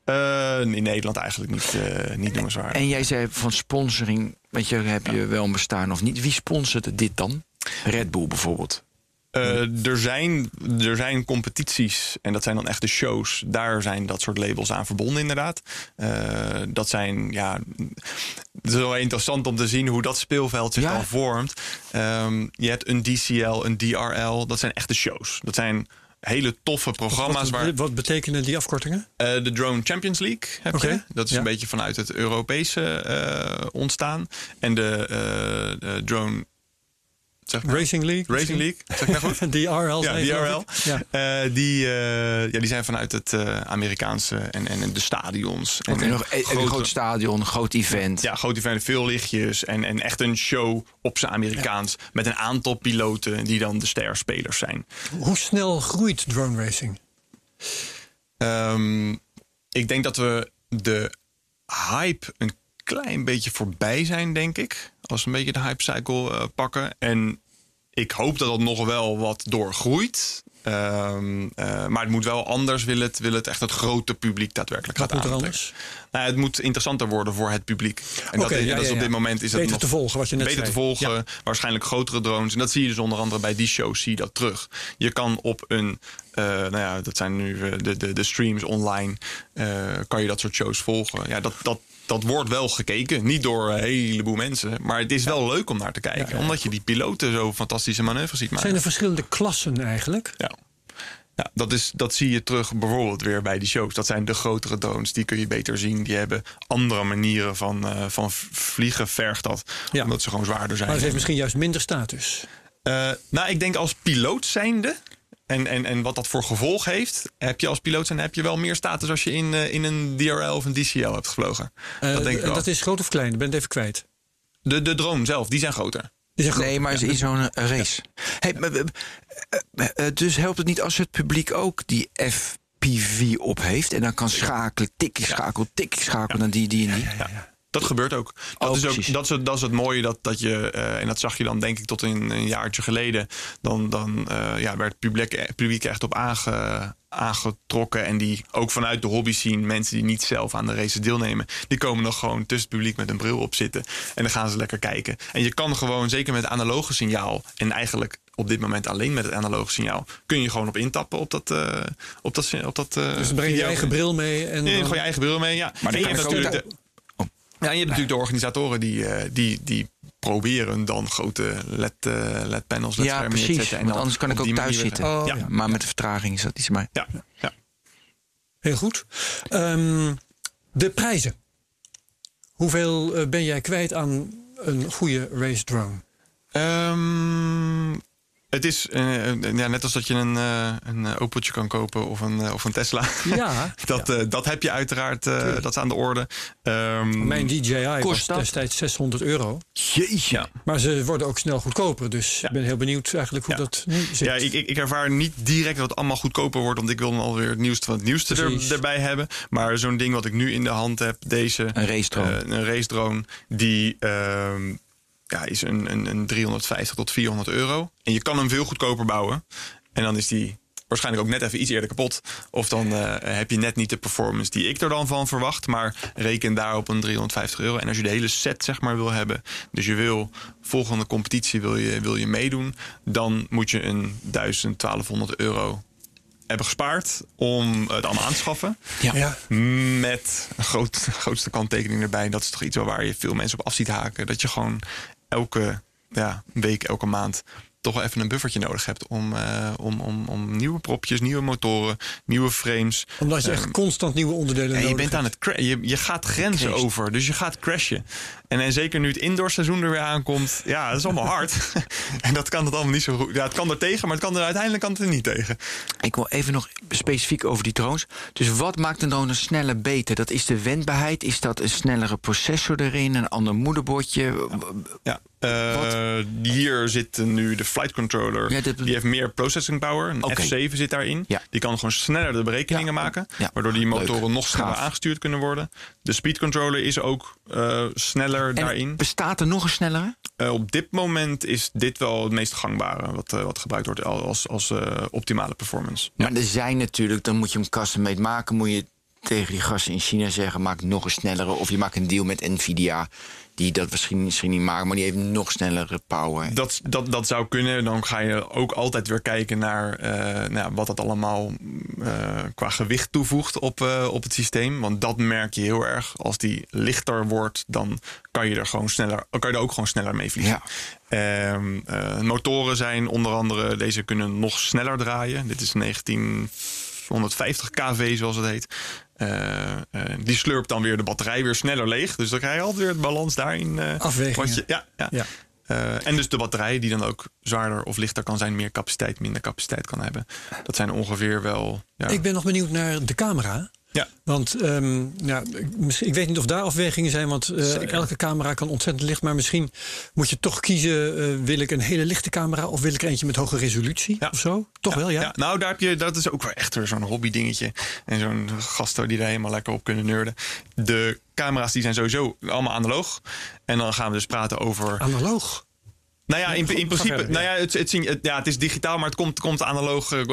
C: Uh, in Nederland eigenlijk niet, uh, niet noemenswaardig.
B: En jij zei van sponsoring, weet je, heb je ja. wel een bestaan of niet? Wie sponsort dit dan? Red Bull bijvoorbeeld?
C: Uh, er, zijn, er zijn competities en dat zijn dan echt de shows. Daar zijn dat soort labels aan verbonden inderdaad. Uh, dat zijn, ja... Het is wel interessant om te zien hoe dat speelveld zich ja. dan vormt. Um, je hebt een D C L, een D R L. Dat zijn echte shows. Dat zijn hele toffe programma's.
A: Wat,
C: waar,
A: wat betekenen die afkortingen?
C: Uh, de Drone Champions League heb okay. je. Dat is ja. een beetje vanuit het Europese uh, ontstaan. En de, uh, de Drone... Zeg maar.
A: Racing League.
C: Racing League, zeg ik nou goed?
A: D R L.
C: Ja, D R L. Ja. Uh, die, uh, ja, die zijn vanuit het uh, Amerikaanse en, en de stadions.
B: En, en nog een grote, groot stadion, een groot event.
C: Ja, groot event, veel lichtjes en, en echt een show op zijn Amerikaans. Ja. Met een aantal piloten die dan de sterspelers zijn.
A: Hoe snel groeit drone racing?
C: Um, ik denk dat we de hype een klein beetje voorbij zijn, denk ik. Als we een beetje de hypecycle uh, pakken. En ik hoop dat dat nog wel wat doorgroeit. Um, uh, maar het moet wel anders, wil het, wil het echt het grote publiek daadwerkelijk
A: wat
C: gaat
A: moet er
C: aantrekken.
A: anders?
C: Nou, het moet interessanter worden voor het publiek. En
A: okay,
C: dat,
A: ja,
C: dat is
A: ja,
C: op dit
A: ja.
C: moment is
A: beter
C: het nog
A: te volgen, wat je net
C: beter
A: zei.
C: te volgen.
A: Ja.
C: Waarschijnlijk grotere drones. En dat zie je dus onder andere bij die shows, zie je dat terug. Je kan op een, uh, nou ja, dat zijn nu uh, de, de, de streams online, uh, kan je dat soort shows volgen. Ja, dat, dat Dat wordt wel gekeken. Niet door een heleboel mensen. Maar het is wel leuk om naar te kijken. Ja, ja. Omdat je die piloten zo fantastische manoeuvres ziet maken.
A: Zijn er verschillende klassen eigenlijk?
C: Ja. Ja, dat, is, dat zie je terug bijvoorbeeld weer bij die shows. Dat zijn de grotere drones. Die kun je beter zien. Die hebben andere manieren van, uh, van vliegen. Vergt dat. Ja. Omdat ze gewoon zwaarder zijn.
A: Maar het heeft misschien juist minder status.
C: Uh, nou, ik denk als piloot zijnde... En, en, en wat dat voor gevolg heeft, heb je als piloot zijn, heb je wel meer status als je in, uh, in een D R L of een D C L hebt gevlogen.
A: Uh,
C: dat denk ik wel.
A: Dat is groot of klein? Ik ben het even kwijt.
C: De, de drone zelf, die zijn groter.
A: Die zijn groter.
B: Nee, maar ja. in zo'n uh, race. Ja. Hey, maar, uh, uh, uh, dus helpt het niet als het publiek ook die F P V op heeft en dan kan schakelen, tikkie schakel, tikkie schakel
C: ja.
B: naar die, die en die?
C: Ja, ja, ja. Dat gebeurt ook. Dat,
B: oh,
C: is, ook dat, is, het, dat is het mooie dat, dat je, uh, en dat zag je dan denk ik tot een, een jaartje geleden, dan, dan uh, ja, werd het publiek, publiek echt op aange, aangetrokken. En die ook vanuit de hobby scene, mensen die niet zelf aan de races deelnemen, die komen nog gewoon tussen het publiek met een bril op zitten. En dan gaan ze lekker kijken. En je kan gewoon, zeker met het analoge signaal, en eigenlijk op dit moment alleen met het analoge signaal, kun je gewoon op intappen op dat. Uh, op dat, op dat uh,
A: dus breng je je eigen bril mee. En
C: ja, gewoon je eigen bril mee, ja.
B: Maar
C: en je hebt natuurlijk
B: de,
C: Ja, en je hebt natuurlijk de organisatoren die, uh, die, die proberen dan grote L E D, uh, L E D-panels, L E D-schermen
B: ja,
C: neer te zetten.
B: En want anders kan ik ook thuis zitten. Oh, ja. Ja, maar met de vertraging is dat iets maar.
C: Ja, ja.
A: Heel goed. Um, de prijzen. Hoeveel uh, ben jij kwijt aan een goede race drone?
C: Um, Het is uh, ja, net als dat je een, uh, een Opeltje kan kopen of een, uh, of een Tesla.
A: Ja,
C: dat,
A: ja.
C: Uh, dat heb je uiteraard, uh, dat is aan de orde. Um,
A: Mijn D J I
B: kost
A: was
B: dat?
A: destijds zeshonderd euro.
C: Jeetje. Ja.
A: Maar ze worden ook snel goedkoper. Dus ja. ik ben heel benieuwd eigenlijk hoe
C: ja.
A: dat nu zit.
C: Ja, ik, ik, ik ervaar niet direct dat het allemaal goedkoper wordt. Want ik wil dan alweer het nieuwste van het nieuwste er, erbij hebben. Maar zo'n ding wat ik nu in de hand heb, deze...
B: Een race drone.
C: Uh, een race drone die... Uh, Ja, is een, een, een driehonderdvijftig tot vierhonderd euro. En je kan hem veel goedkoper bouwen. En dan is die waarschijnlijk ook net even iets eerder kapot. Of dan uh, heb je net niet de performance die ik er dan van verwacht. Maar reken daar op een driehonderdvijftig euro. En als je de hele set zeg maar wil hebben, dus je wil volgende competitie wil je, wil je meedoen, dan moet je een duizend, twaalfhonderd euro hebben gespaard om het allemaal aan te schaffen.
B: Ja.
C: Met een groot, grootste kanttekening erbij. Dat is toch iets waar je veel mensen op af ziet haken. Dat je gewoon elke ja, week, elke maand toch wel even een buffertje nodig hebt om, uh, om, om, om nieuwe propjes, nieuwe motoren, nieuwe frames.
A: Omdat je echt um, constant nieuwe onderdelen
C: en
A: nodig
C: je bent
A: hebt.
C: aan het cra- je, je gaat grenzen Crasht. over, dus je gaat crashen. En, en zeker nu het indoorseizoen er weer aankomt, ja, dat is allemaal hard. En dat kan het allemaal niet zo goed. Ja, het kan er tegen, maar het kan er uiteindelijk kan het er niet tegen.
B: Ik wil even nog specifiek over die drones. Dus wat maakt een drone sneller beter? Dat is de wendbaarheid? Is dat een snellere processor erin? Een ander moederbordje?
C: Ja. Uh, hier zit nu de flight controller. Ja, dit... Die heeft meer processing power. Een okay. F zeven zit daarin. Ja. Die kan gewoon sneller de berekeningen ja. maken. Ja. Waardoor die motoren Leuk. nog sneller Gaaf. aangestuurd kunnen worden. De speed controller is ook uh, sneller en daarin.
B: Bestaat er nog een snellere?
C: Uh, op dit moment is dit wel het meest gangbare. Wat, uh, wat gebruikt wordt als, als uh, optimale performance.
B: Maar er zijn natuurlijk, dan moet je hem custom-made maken. Moet je tegen die gasten in China zeggen, maak nog een snellere. Of je maakt een deal met Nvidia, die dat misschien, misschien niet maken, maar die heeft nog snellere power.
C: Dat, dat, dat zou kunnen. Dan ga je ook altijd weer kijken naar uh, nou, wat dat allemaal uh, qua gewicht toevoegt op, uh, op het systeem. Want dat merk je heel erg. Als die lichter wordt, dan kan je er gewoon sneller, kan je er ook gewoon sneller mee vliegen. Ja. Um, uh, motoren zijn onder andere, deze kunnen nog sneller draaien. Dit is negentienhonderdvijftig kV zoals het heet. Uh, uh, die slurpt dan weer de batterij weer sneller leeg. Dus dan krijg je altijd weer het balans daarin. Uh,
A: Afwegingen.
C: Je, ja, ja. ja. Uh, en dus de batterij die dan ook zwaarder of lichter kan zijn. Meer capaciteit, minder capaciteit kan hebben. Dat zijn ongeveer wel... Ja.
A: Ik ben nog benieuwd naar de camera.
C: Ja.
A: Want um, ja, ik weet niet of daar afwegingen zijn. Want uh, elke camera kan ontzettend licht. Maar misschien moet je toch kiezen. Uh, wil ik een hele lichte camera of wil ik er eentje met hoge resolutie? Ja. Of zo? Toch ja, wel, ja? ja?
C: Nou, daar heb je, dat is ook wel echt zo'n hobby dingetje. En zo'n gasten die daar helemaal lekker op kunnen nerden. De camera's die zijn sowieso allemaal analoog. En dan gaan we dus praten over...
A: Analoog?
C: Nou ja, in, in principe, verder, nou ja, het, het, het, ja, het is digitaal, maar het komt, komt analoog, uh, uh,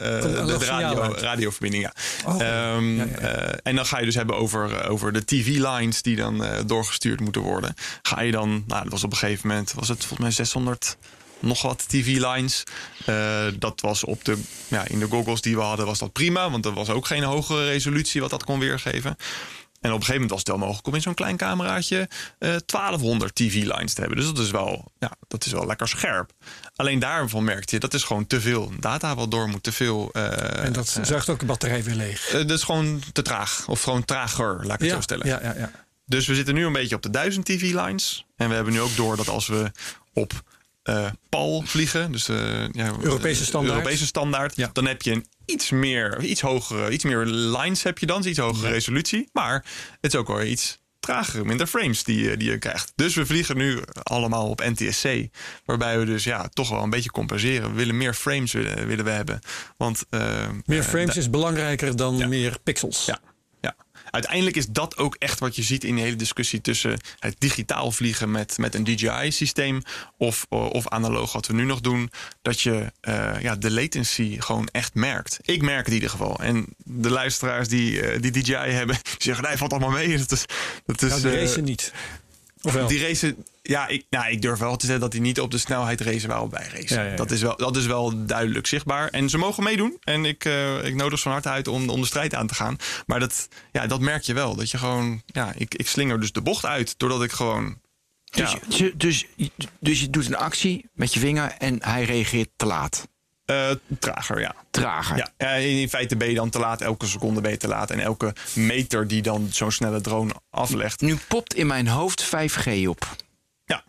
C: de radio, radioverbinding. Ja. Oh, um, ja, ja, ja. Uh, en dan ga je dus hebben over, over de T V-lines die dan uh, doorgestuurd moeten worden. Ga je dan, nou, dat was op een gegeven moment, was het volgens mij zeshonderd nog wat T V-lines. Uh, dat was op de, ja, in de goggles die we hadden, was dat prima, want er was ook geen hogere resolutie wat dat kon weergeven. En op een gegeven moment was het wel mogelijk om in zo'n klein cameraatje uh, twaalfhonderd T V-lines te hebben. Dus dat is wel, ja, dat is wel lekker scherp. Alleen daarvan merkte je, dat is gewoon te veel data wat door moet, te veel. Uh,
A: en dat uh, zuigt ook de batterij weer leeg.
C: Uh, dat is gewoon te traag, of gewoon trager, laat ik het
A: ja,
C: zo stellen.
A: Ja, ja, ja.
C: Dus we zitten nu een beetje op de duizend T V-lines. En we hebben nu ook door dat als we op uh, P A L vliegen, dus uh, ja,
A: Europese standaard,
C: Europese standaard
A: ja.
C: dan heb je een iets meer, iets hogere, iets meer lines heb je dan, iets hogere ja. resolutie. Maar het is ook wel iets trager, minder frames die, die je krijgt. Dus we vliegen nu allemaal op N T S C, waarbij we dus ja toch wel een beetje compenseren. We willen meer frames willen, willen we hebben. Want uh,
A: meer frames uh, is belangrijker dan ja. meer pixels.
C: Ja. Uiteindelijk is dat ook echt wat je ziet in de hele discussie tussen het digitaal vliegen met, met een D J I-systeem of, of analoog wat we nu nog doen. Dat je uh, ja, de latency gewoon echt merkt. Ik merk het in ieder geval. En de luisteraars die, uh, die D J I hebben, die zeggen nee, valt allemaal mee. Dat is, dat is,
A: nou, die racen uh, niet. Of wel?
C: Die racen, ja, ik, nou, ik durf wel te zeggen dat die niet op de snelheid racen waar we bij racen. Ja, ja, ja. Dat, is wel, dat is wel duidelijk zichtbaar. En ze mogen meedoen. En ik, uh, ik nodig ze van harte uit om, om de strijd aan te gaan. Maar dat, ja, dat merk je wel. Dat je gewoon, ja, ik, ik slinger dus de bocht uit. Doordat ik gewoon...
B: Ja. Dus, dus, dus je doet een actie met je vinger en hij reageert te laat?
C: Uh, trager, ja.
B: Trager.
C: Ja, in feite ben je dan te laat. Elke seconde ben je te laat. En elke meter die dan zo'n snelle drone aflegt.
B: Nu popt in mijn hoofd vijf G op.
C: Ja.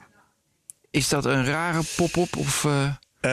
B: Is dat een rare pop-up of... Uh...
C: Uh,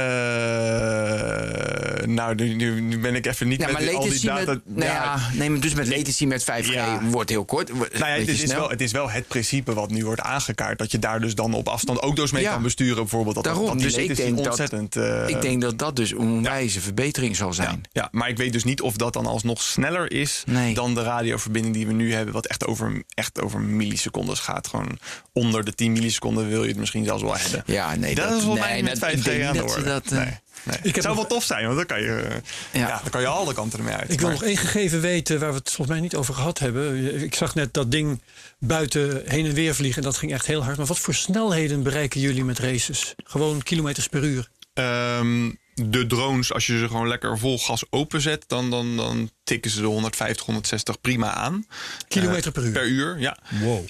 C: nou, nu, nu ben ik even niet
B: ja,
C: met al die data.
B: Met, nou ja, ja, nee, maar dus met latency met vijf G ja. wordt heel kort. Wordt,
C: nou ja, het, is wel, het is wel het principe wat nu wordt aangekaart. Dat je daar dus dan op afstand ook dus mee ja. kan besturen. Bijvoorbeeld dat,
B: Daarom,
C: dat die
B: dus ik denk
C: ontzettend...
B: Dat, uh, ik denk dat dat dus een onwijze ja. verbetering zal zijn.
C: Ja. ja, maar ik weet dus niet of dat dan alsnog sneller is...
B: Nee.
C: dan de radioverbinding die we nu hebben. Wat echt over, echt over millisecondes gaat. Gewoon onder de tien milliseconden wil je het misschien zelfs wel hebben.
B: Ja, nee,
C: dat,
B: dat
C: is wel
B: nee,
C: met vijf G aan de orde.
B: je dat... Uh...
C: Nee. Nee. Ik het zou nog... wel tof zijn, want dan kan je, ja. Ja, dan kan je alle kanten ermee uit.
A: Ik wil maar... nog één gegeven weten waar we het volgens mij niet over gehad hebben. Ik zag net dat ding buiten heen en weer vliegen. En dat ging echt heel hard. Maar wat voor snelheden bereiken jullie met races? Gewoon kilometers per uur?
C: Um, de drones, als je ze gewoon lekker vol gas openzet... dan, dan, dan tikken ze de honderdvijftig, honderdzestig prima aan.
A: Kilometer uh, per uur?
C: Per uur, ja.
A: Wow.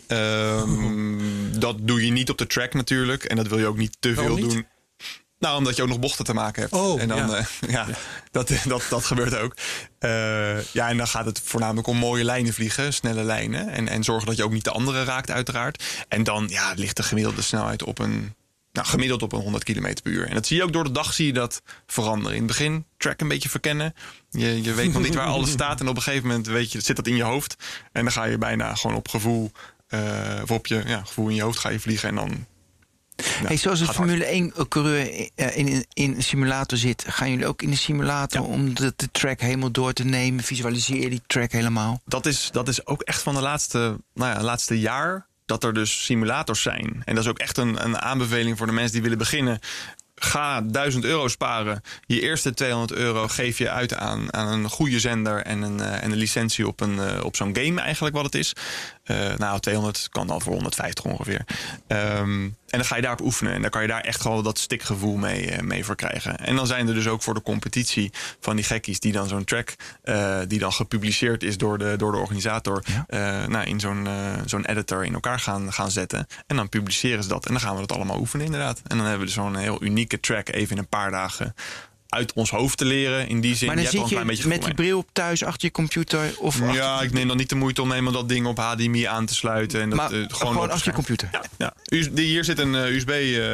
C: Um, dat doe je niet op de track natuurlijk. En dat wil je ook niet te veel
A: niet?
C: doen. Nou, omdat je ook nog bochten te maken hebt.
A: Oh,
C: en dan,
A: ja.
C: Uh, ja, ja. Dat, dat, dat gebeurt ook. Uh, ja, en dan gaat het voornamelijk om mooie lijnen vliegen, snelle lijnen. En, en zorgen dat je ook niet de andere raakt, uiteraard. En dan ja, ligt de gemiddelde snelheid op een... Nou, gemiddeld op een honderd kilometer per uur. En dat zie je ook door de dag zie je dat veranderen. In het begin, track een beetje verkennen. Je, je weet nog niet waar alles staat. En op een gegeven moment weet je, zit dat in je hoofd. En dan ga je bijna gewoon op gevoel... Uh, of op je ja, gevoel in je hoofd ga je vliegen en dan...
B: Ja, hey, zoals een Formule één coureur in, in, in een simulator zit... gaan jullie ook in de simulator ja. om de, de track helemaal door te nemen? Visualiseer je die track helemaal?
C: Dat is, dat is ook echt van de laatste, nou ja, laatste jaar dat er dus simulators zijn. En dat is ook echt een, een aanbeveling voor de mensen die willen beginnen. Ga duizend euro sparen. Je eerste tweehonderd euro geef je uit aan, aan een goede zender... en een, uh, en een licentie op, een, uh, op zo'n game eigenlijk wat het is. Uh, nou, tweehonderd kan dan voor honderdvijftig ongeveer. Um, en dan ga je daarop oefenen. En dan kan je daar echt gewoon dat stikgevoel mee, uh, mee voor krijgen. En dan zijn er dus ook voor de competitie van die gekkies... die dan zo'n track, uh, die dan gepubliceerd is door de, door de organisator... Ja. Uh, nou, in zo'n, uh, zo'n editor in elkaar gaan, gaan zetten. En dan publiceren ze dat. En dan gaan we dat allemaal oefenen inderdaad. En dan hebben we dus zo'n heel unieke track even in een paar dagen... uit ons hoofd te leren. In die zin,
B: maar dan
C: je
B: zit
C: hebt
B: je
C: een klein beetje
B: met die bril op thuis achter je computer? Of
C: ja,
B: achter...
C: ik neem dan niet de moeite om helemaal dat ding op H D M I aan te sluiten. En dat,
B: maar
C: uh, gewoon,
B: gewoon achter je computer?
C: Ja, ja. Hier zit een uh, U S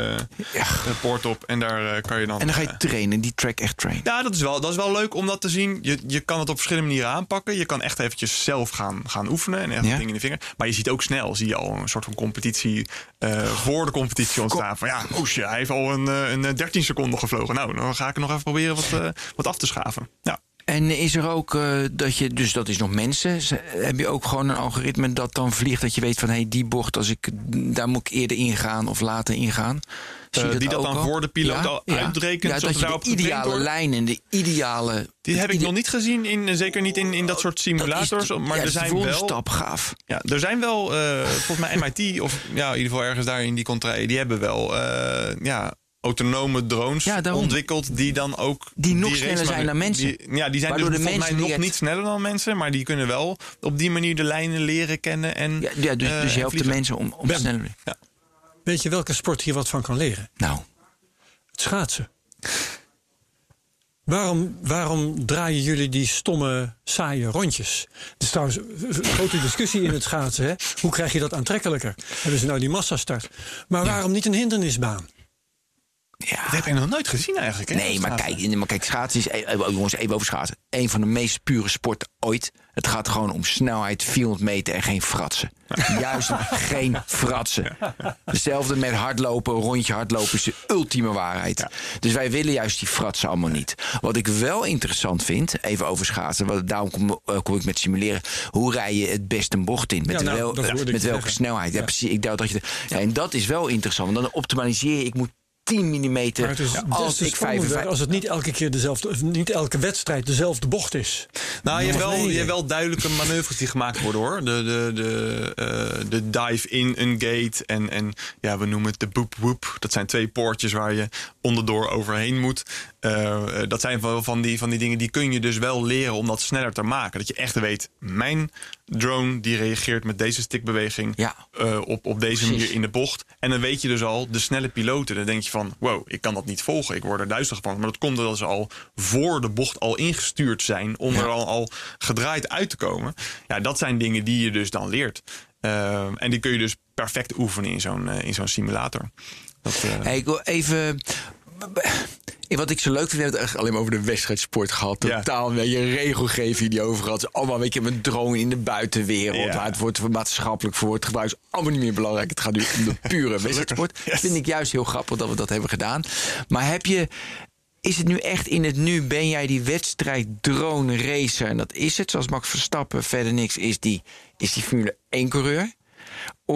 C: B-poort uh, ja. op en daar uh, kan je dan...
B: En dan ga je
C: uh,
B: trainen, die track echt trainen?
C: Ja, dat is wel, dat is wel leuk om dat te zien. Je, je kan het op verschillende manieren aanpakken. Je kan echt eventjes zelf gaan, gaan oefenen en echt ja. dingen in de vinger. Maar je ziet ook snel, zie je al een soort van competitie uh, voor de competitie ontstaan. Van ja, oesje, hij heeft al een, een dertien seconden gevlogen. Nou, dan ga ik nog even proberen wat... Uh, wat af te schaven. Ja.
B: En is er ook uh, dat je, dus dat is nog mensen, heb je ook gewoon een algoritme dat dan vliegt dat je weet van hé, hey, die bocht, als ik, daar moet ik eerder ingaan of later ingaan?
C: Uh, dat die dat dan al? Voor de piloot ja, al ja. uitrekent,
B: ja,
C: zodat
B: dat je de ideale lijn en de ideale...
C: Die heb ik
B: ide-
C: nog niet gezien, in, zeker niet in, in dat soort simulators.
B: Dat is,
C: maar
B: ja,
C: er zijn wel
B: stap gaaf.
C: Ja, er zijn wel, uh, volgens mij M I T of ja, in ieder geval ergens daar in die contraille, die hebben wel, uh, ja. autonome drones ja, ontwikkeld die dan ook...
B: Die nog die sneller zijn dan mensen.
C: Die, ja, die zijn Waardoor dus volgens mij nog niet sneller dan mensen... maar die kunnen wel op die manier de lijnen leren kennen. En,
B: ja, ja, dus, uh, dus je helpt de mensen om, om
A: ben,
B: sneller...
A: Ja. Weet je welke sport hier wat van kan leren?
B: Nou.
A: Het schaatsen. Waarom, waarom draaien jullie die stomme, saaie rondjes? Het is trouwens een grote discussie in het schaatsen. Hè? Hoe krijg je dat aantrekkelijker? Hebben ze nou die massastart? Maar ja. waarom niet een hindernisbaan?
B: Ja.
C: Dat heb ik nog nooit gezien eigenlijk. Hè?
B: Nee, maar kijk, maar kijk, schaatsen is... Jongens, even over schaatsen. Een van de meest pure sporten ooit. Het gaat gewoon om snelheid, vierhonderd meter en geen fratsen. Ja. Juist geen fratsen. Hetzelfde met hardlopen, een rondje hardlopen is de ultieme waarheid. Ja. Dus wij willen juist die fratsen allemaal niet. Wat ik wel interessant vind, even over schaatsen... Want daarom kom, uh, kom ik met simuleren... hoe rij je het best een bocht in? Met, ja, nou, wel, met welke zeggen. snelheid? Ja. Ja, precies, ik dacht dat je... Ja, en dat is wel interessant, want dan optimaliseer je... Ik moet tien millimeter.
A: Maar het is, als ik vijfenvijftig als het niet elke keer dezelfde, niet elke wedstrijd dezelfde bocht is.
C: Nou, je hebt wel, je hebt wel duidelijke manoeuvres die gemaakt worden, hoor. De, de, de, uh, de dive in een gate en, en ja, we noemen het de boop whoop. Dat zijn twee poortjes waar je onderdoor overheen moet. Uh, dat zijn wel van die, van die dingen die kun je dus wel leren om dat sneller te maken. Dat je echt weet, mijn drone die reageert met deze stickbeweging ja. uh, op, op deze Precies. manier in de bocht. En dan weet je dus al, de snelle piloten, dan denk je van, wow, ik kan dat niet volgen. Ik word er duizelig van. Maar dat komt doordat ze al voor de bocht al ingestuurd zijn om ja. er al, al gedraaid uit te komen. Ja, dat zijn dingen die je dus dan leert. Uh, en die kun je dus perfect oefenen in zo'n, uh, in zo'n simulator. Dat, uh...
B: hey, ik wil even... Wat ik zo leuk vind, we hebben het echt alleen maar over de wedstrijdsport gehad. Totaal ja. een regelgeving die over gehad. Allemaal weet je, met drone in de buitenwereld. Ja. Waar het wordt maatschappelijk voor het gebruik is allemaal niet meer belangrijk. Het gaat nu om de pure wedstrijdsport. Yes. Vind ik juist heel grappig dat we dat hebben gedaan. Maar heb je... Is het nu echt in het nu? Ben jij die wedstrijd drone racer? En dat is het, zoals Max Verstappen, verder niks, is die, is die Formule één coureur? Of...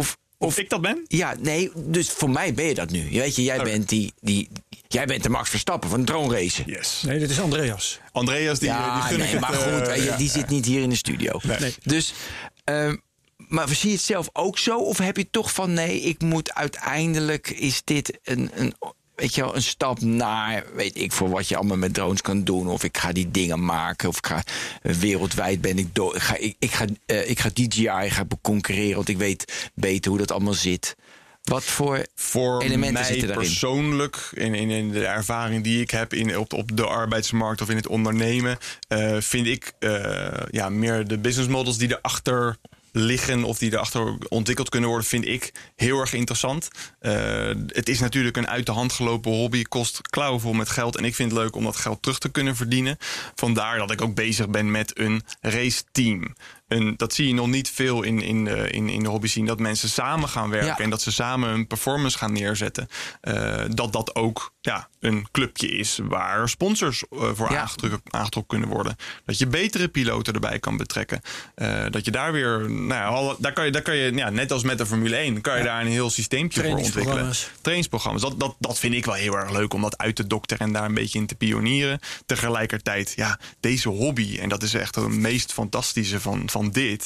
C: Of ik dat ben?
B: Ja, nee, dus voor mij ben je dat nu. Weet je, jij okay. bent die, die... Jij bent de Max Verstappen van drone racen.
C: Yes.
A: Nee, dit is Andreas.
C: Andreas, die,
B: ja,
C: die gun
B: nee,
C: ik het,
B: maar goed, uh, die ja, zit ja. niet hier in de studio.
C: Nee. Nee.
B: Dus, uh, maar zie je het zelf ook zo? Of heb je toch van, nee, ik moet uiteindelijk... is dit een, een, weet je wel, een stap naar... weet ik voor wat je allemaal met drones kan doen. Of ik ga die dingen maken. Of ik ga uh, wereldwijd ben ik... Do- ik ga, ik, ik ga, uh, ik ga D J I ga concurreren. Want ik weet beter hoe dat allemaal zit. Wat voor, voor elementen zitten daarin?
C: Persoonlijk, in, in, in de ervaring die ik heb in, op, op de arbeidsmarkt of in het ondernemen, uh, vind ik uh, ja, meer de business models die erachter liggen of die erachter ontwikkeld kunnen worden, vind ik heel erg interessant. Uh, het is natuurlijk een uit de hand gelopen hobby, kost klauwvol met geld en ik vind het leuk om dat geld terug te kunnen verdienen. Vandaar dat ik ook bezig ben met een raceteam. En dat zie je nog niet veel in, in, de, in, in de hobby scene. Dat mensen samen gaan werken ja. en dat ze samen een performance gaan neerzetten. Uh, dat dat ook ja, een clubje is waar sponsors uh, voor ja. aangetrokken, aangetrokken kunnen worden. Dat je betere piloten erbij kan betrekken. Uh, dat je daar weer... Nou ja, daar kan je, daar kan je ja, net als met de Formule één... kan je ja. daar een heel systeempje voor ontwikkelen. Trainingsprogramma's. Dat, dat, dat vind ik wel heel erg leuk om dat uit te dokteren en daar een beetje in te pionieren. Tegelijkertijd, ja, deze hobby... en dat is echt het meest fantastische van... van dit.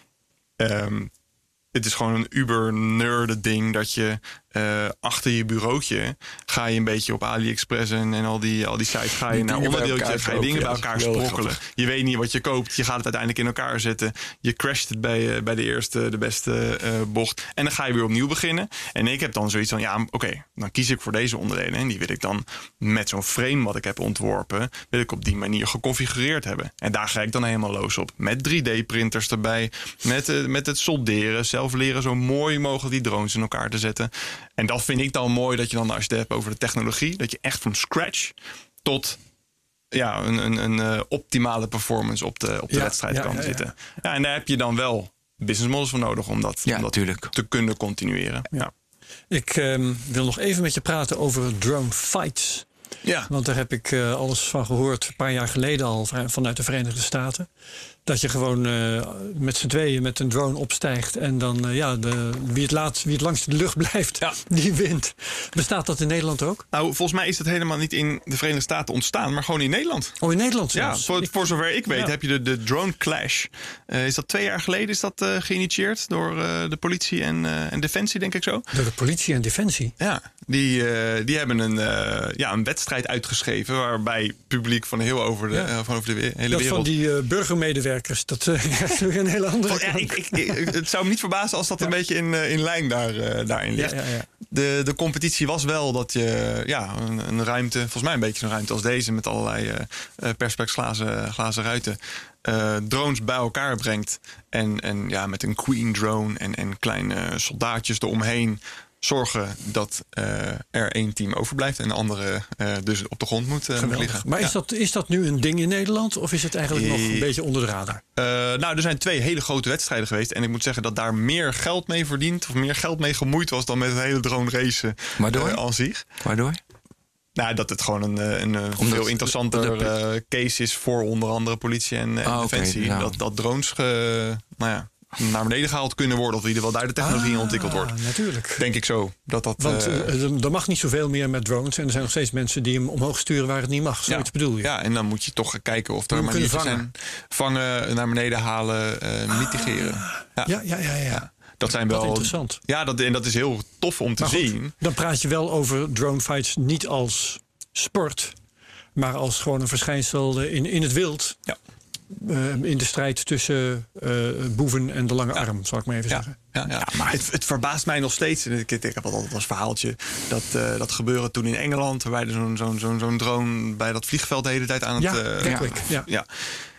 C: Um, het is gewoon een uber-nerde ding dat je uh, achter je bureautje ga je een beetje op AliExpress en, en al, die, al die sites ga je naar onderdeeltjes, ga je dingen bij elkaar sprokkelen. Je weet niet wat je koopt, je gaat het uiteindelijk in elkaar zetten. Je crasht het bij, uh, bij de eerste, de beste uh, bocht en dan ga je weer opnieuw beginnen. En ik heb dan zoiets van, ja, oké, okay, dan kies ik voor deze onderdelen en die wil ik dan met zo'n frame wat ik heb ontworpen, wil ik op die manier geconfigureerd hebben. En daar ga ik dan helemaal los op. Met drie D-printers erbij, met, uh, met het solderen, zelf leren zo mooi mogelijk die drones in elkaar te zetten. En dat vind ik dan mooi, dat je dan als je het hebt over de technologie, dat je echt van scratch tot ja, een, een, een uh, optimale performance op de, op de ja, wedstrijd ja, kan ja, zitten. Ja. Ja, en daar heb je dan wel business models voor nodig om dat,
B: ja,
C: om dat te kunnen continueren. Ja.
A: Ik um, wil nog even met je praten over drone fights.
C: Ja.
A: Want daar heb ik uh, alles van gehoord een paar jaar geleden al vanuit de Verenigde Staten. Dat je gewoon uh, met z'n tweeën met een drone opstijgt en dan uh, ja, de, wie, het laatst, wie het langst in de lucht blijft, ja. die wint. Bestaat dat in Nederland ook?
C: Nou, volgens mij is dat helemaal niet in de Verenigde Staten ontstaan, maar gewoon in Nederland.
A: Oh, in Nederland zelfs?
C: Ja, voor,
A: ik,
C: voor zover ik weet ja. heb je de, de Drone Clash. Uh, is dat twee jaar geleden is dat uh, geïnitieerd door uh, de politie en, uh, en Defensie, denk ik zo?
A: Door de politie en Defensie?
C: Ja, die, uh, die hebben een, uh, ja, een wedstrijd uitgeschreven waarbij publiek van heel over de, ja. uh, van over de hele
A: dat
C: wereld...
A: van die uh, burgermedewerkers. Dat uh, is een hele andere
C: oh, ja, ik, ik, ik, het zou me niet verbazen als dat ja. een beetje in, uh, in lijn daar, uh, daarin ligt. Ja, ja, ja. De, de competitie was wel dat je ja, een, een ruimte, volgens mij een beetje zo'n ruimte als deze, met allerlei uh, perspex glazen, glazen ruiten, uh, drones bij elkaar brengt. En, en ja, met een queen drone en, en kleine soldaatjes eromheen zorgen dat uh, er één team overblijft en de andere uh, dus op de grond moet, uh, moet liggen.
A: Maar
C: ja.
A: is, dat, is dat nu een ding in Nederland of is het eigenlijk nog een beetje onder de radar?
C: Uh, nou, er zijn twee hele grote wedstrijden geweest en ik moet zeggen dat daar meer geld mee verdiend of meer geld mee gemoeid was dan met het hele drone racen uh, aan zich.
B: Waardoor?
C: Nou, dat het gewoon een, een, een veel interessanter uh, case is voor onder andere politie en, en oh, Defensie. Okay, nou. dat, dat drones uh, nou ja, naar beneden gehaald kunnen worden, of in ieder geval daar de technologie ah, ontwikkeld wordt.
A: Natuurlijk.
C: Denk ik zo. Dat dat,
A: Want
C: uh,
A: er mag niet zoveel meer met drones en er zijn nog steeds mensen die hem omhoog sturen waar het niet mag. Zoiets
C: ja,
A: bedoel je?
C: Ja, en dan moet je toch kijken of er manieren vangen. zijn. Vangen, naar beneden halen, uh, ah, mitigeren.
A: Ja, ja, ja. ja, ja.
C: Dat zijn wel.
A: Wat interessant.
C: Ja, dat, en dat is heel tof om te
A: maar goed,
C: zien.
A: Dan praat je wel over drone fights niet als sport, maar als gewoon een verschijnsel in, in het wild.
C: Ja.
A: Uh, in de strijd tussen uh, boeven en de lange ja. arm, zal ik maar even
C: ja.
A: zeggen.
C: Ja, ja. Ja, maar het, het verbaast mij nog steeds. Ik, ik heb altijd als verhaaltje dat, uh, dat gebeurde toen in Engeland, waarbij er zo'n zo'n zo'n zo'n drone bij dat vliegveld de hele tijd aan het.
A: Ja,
C: uh,
A: ja. ja.
C: ja.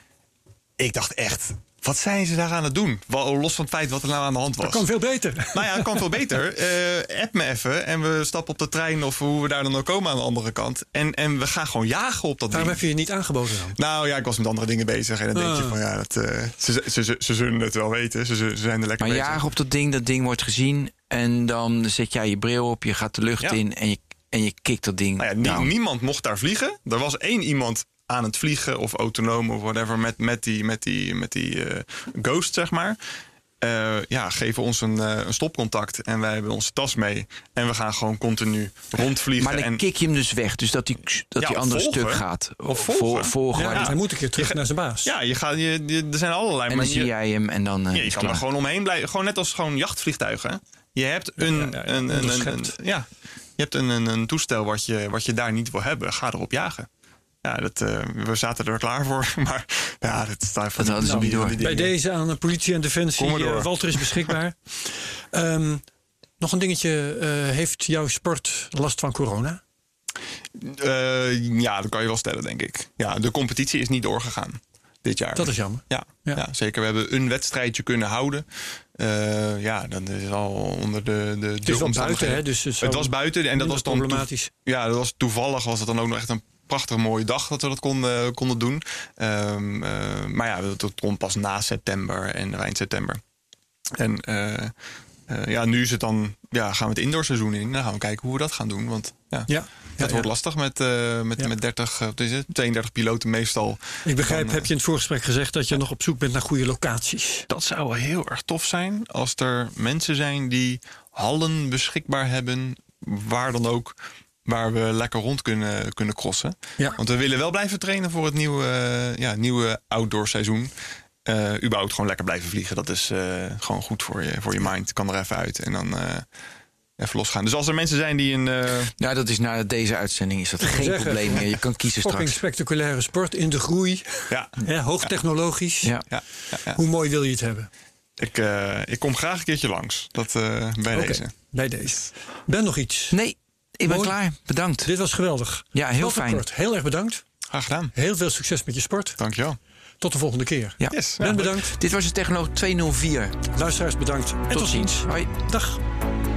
C: Ik dacht echt, wat zijn ze daar aan het doen? Los van het feit wat er nou aan de hand was.
A: Dat kan veel beter.
C: Nou ja, dat kan veel beter. Uh, app me even en we stappen op de trein of hoe we daar dan ook komen aan de andere kant. En, en we gaan gewoon jagen op dat
A: Waarom
C: ding.
A: heb je je niet aangeboden dan?
C: Nou ja, ik was met andere dingen bezig. En dan denk uh. je van ja, dat, uh, ze, ze, ze, ze zullen het wel weten. Ze, ze zijn er lekker
B: maar
C: bezig.
B: Maar jagen op dat ding, dat ding wordt gezien. En dan zet jij je bril op, je gaat de lucht ja. in en je, en je kikt dat ding.
C: Nou ja, nie, nou. Niemand mocht daar vliegen. Er was één iemand aan het vliegen of autonoom of whatever met, met die, met die, met die uh, Ghost, zeg maar. Uh, ja, geven ons een, uh, een stopcontact en wij hebben onze tas mee. En we gaan gewoon continu rondvliegen.
B: Maar dan
C: en...
B: kick je hem dus weg, dus dat die, dat
C: ja,
B: die andere
C: volgen.
B: stuk gaat.
C: Of volgen.
B: volgen
A: ja,
B: die...
A: Hij moet een keer terug
C: je,
A: naar zijn baas.
C: Ja, je gaat, je, je, er zijn allerlei.
B: En dan zie jij hem en dan uh,
C: ja, je kan klaar. er gewoon omheen blijven. Gewoon net als gewoon jachtvliegtuigen. Je hebt een, ja, ja, ja, een, een, een, een, ja, je hebt een, een, een toestel wat je, wat je daar niet wil hebben. Ga erop jagen. Ja, dat, uh, we zaten er klaar voor, maar ja, dat staat van
B: dat
C: die,
B: niet door.
A: Bij deze aan de politie en defensie, uh, Walter is beschikbaar. um, nog een dingetje, uh, heeft jouw sport last van corona?
C: Uh, ja, dat kan je wel stellen, denk ik. Ja, de competitie is niet doorgegaan dit jaar.
A: Dat is jammer.
C: Ja, ja. ja zeker. We hebben een wedstrijdje kunnen houden. Uh, ja, dat is al onder de, de,
A: het is wel buiten, hè? Dus
C: het, het was buiten en dat was dan
A: problematisch.
C: Ja, dat was toevallig was het dan ook nog echt een prachtig mooie dag dat we dat konden, konden doen. Um, uh, maar ja, dat komt pas na september en eind september. En uh, uh, ja, nu is het dan, ja, gaan we het indoorseizoen in. Dan gaan we kijken hoe we dat gaan doen. Want ja, ja, dat ja, wordt ja. lastig met, uh, met, ja. met dertig, wat is het, tweeëndertig piloten meestal.
A: Ik begrijp,
C: dan,
A: heb je in het voorgesprek gezegd dat je ja. nog op zoek bent naar goede locaties?
C: Dat zou wel heel erg tof zijn als er mensen zijn die hallen beschikbaar hebben, waar dan ook, waar we lekker rond kunnen, kunnen crossen. Ja. Want we willen wel blijven trainen voor het nieuwe, uh, ja, nieuwe outdoor seizoen. Uh, überhaupt gewoon lekker blijven vliegen. Dat is uh, gewoon goed voor je, voor je mind. Kan er even uit en dan uh, even losgaan. Dus als er mensen zijn die een... Uh...
B: Nou, dat is na deze uitzending is dat geen zeggen, probleem meer. Je kan kiezen straks.
A: Fucking spectaculaire sport in de groei.
C: Ja.
A: Ja, hoogtechnologisch.
B: Ja.
C: Ja. Ja, ja.
A: Hoe mooi wil je het hebben?
C: Ik, uh, ik kom graag een keertje langs. Dat uh, bij okay, deze.
A: Bij deze. Ben nog iets?
B: Nee, ik ben mooi. klaar. Bedankt.
A: Dit was geweldig.
B: Ja, heel fijn.
A: Kort. Heel erg bedankt.
C: Graag gedaan.
A: Heel veel succes met je sport.
C: Dankjewel.
A: Tot de volgende keer.
B: Ja.
C: Yes,
A: Ben
C: ja,
A: bedankt.
B: Dit was het Technoloog tweehonderdvier.
A: Luisteraars bedankt. En
B: tot, tot ziens.
A: ziens.
B: Hoi.
A: Dag.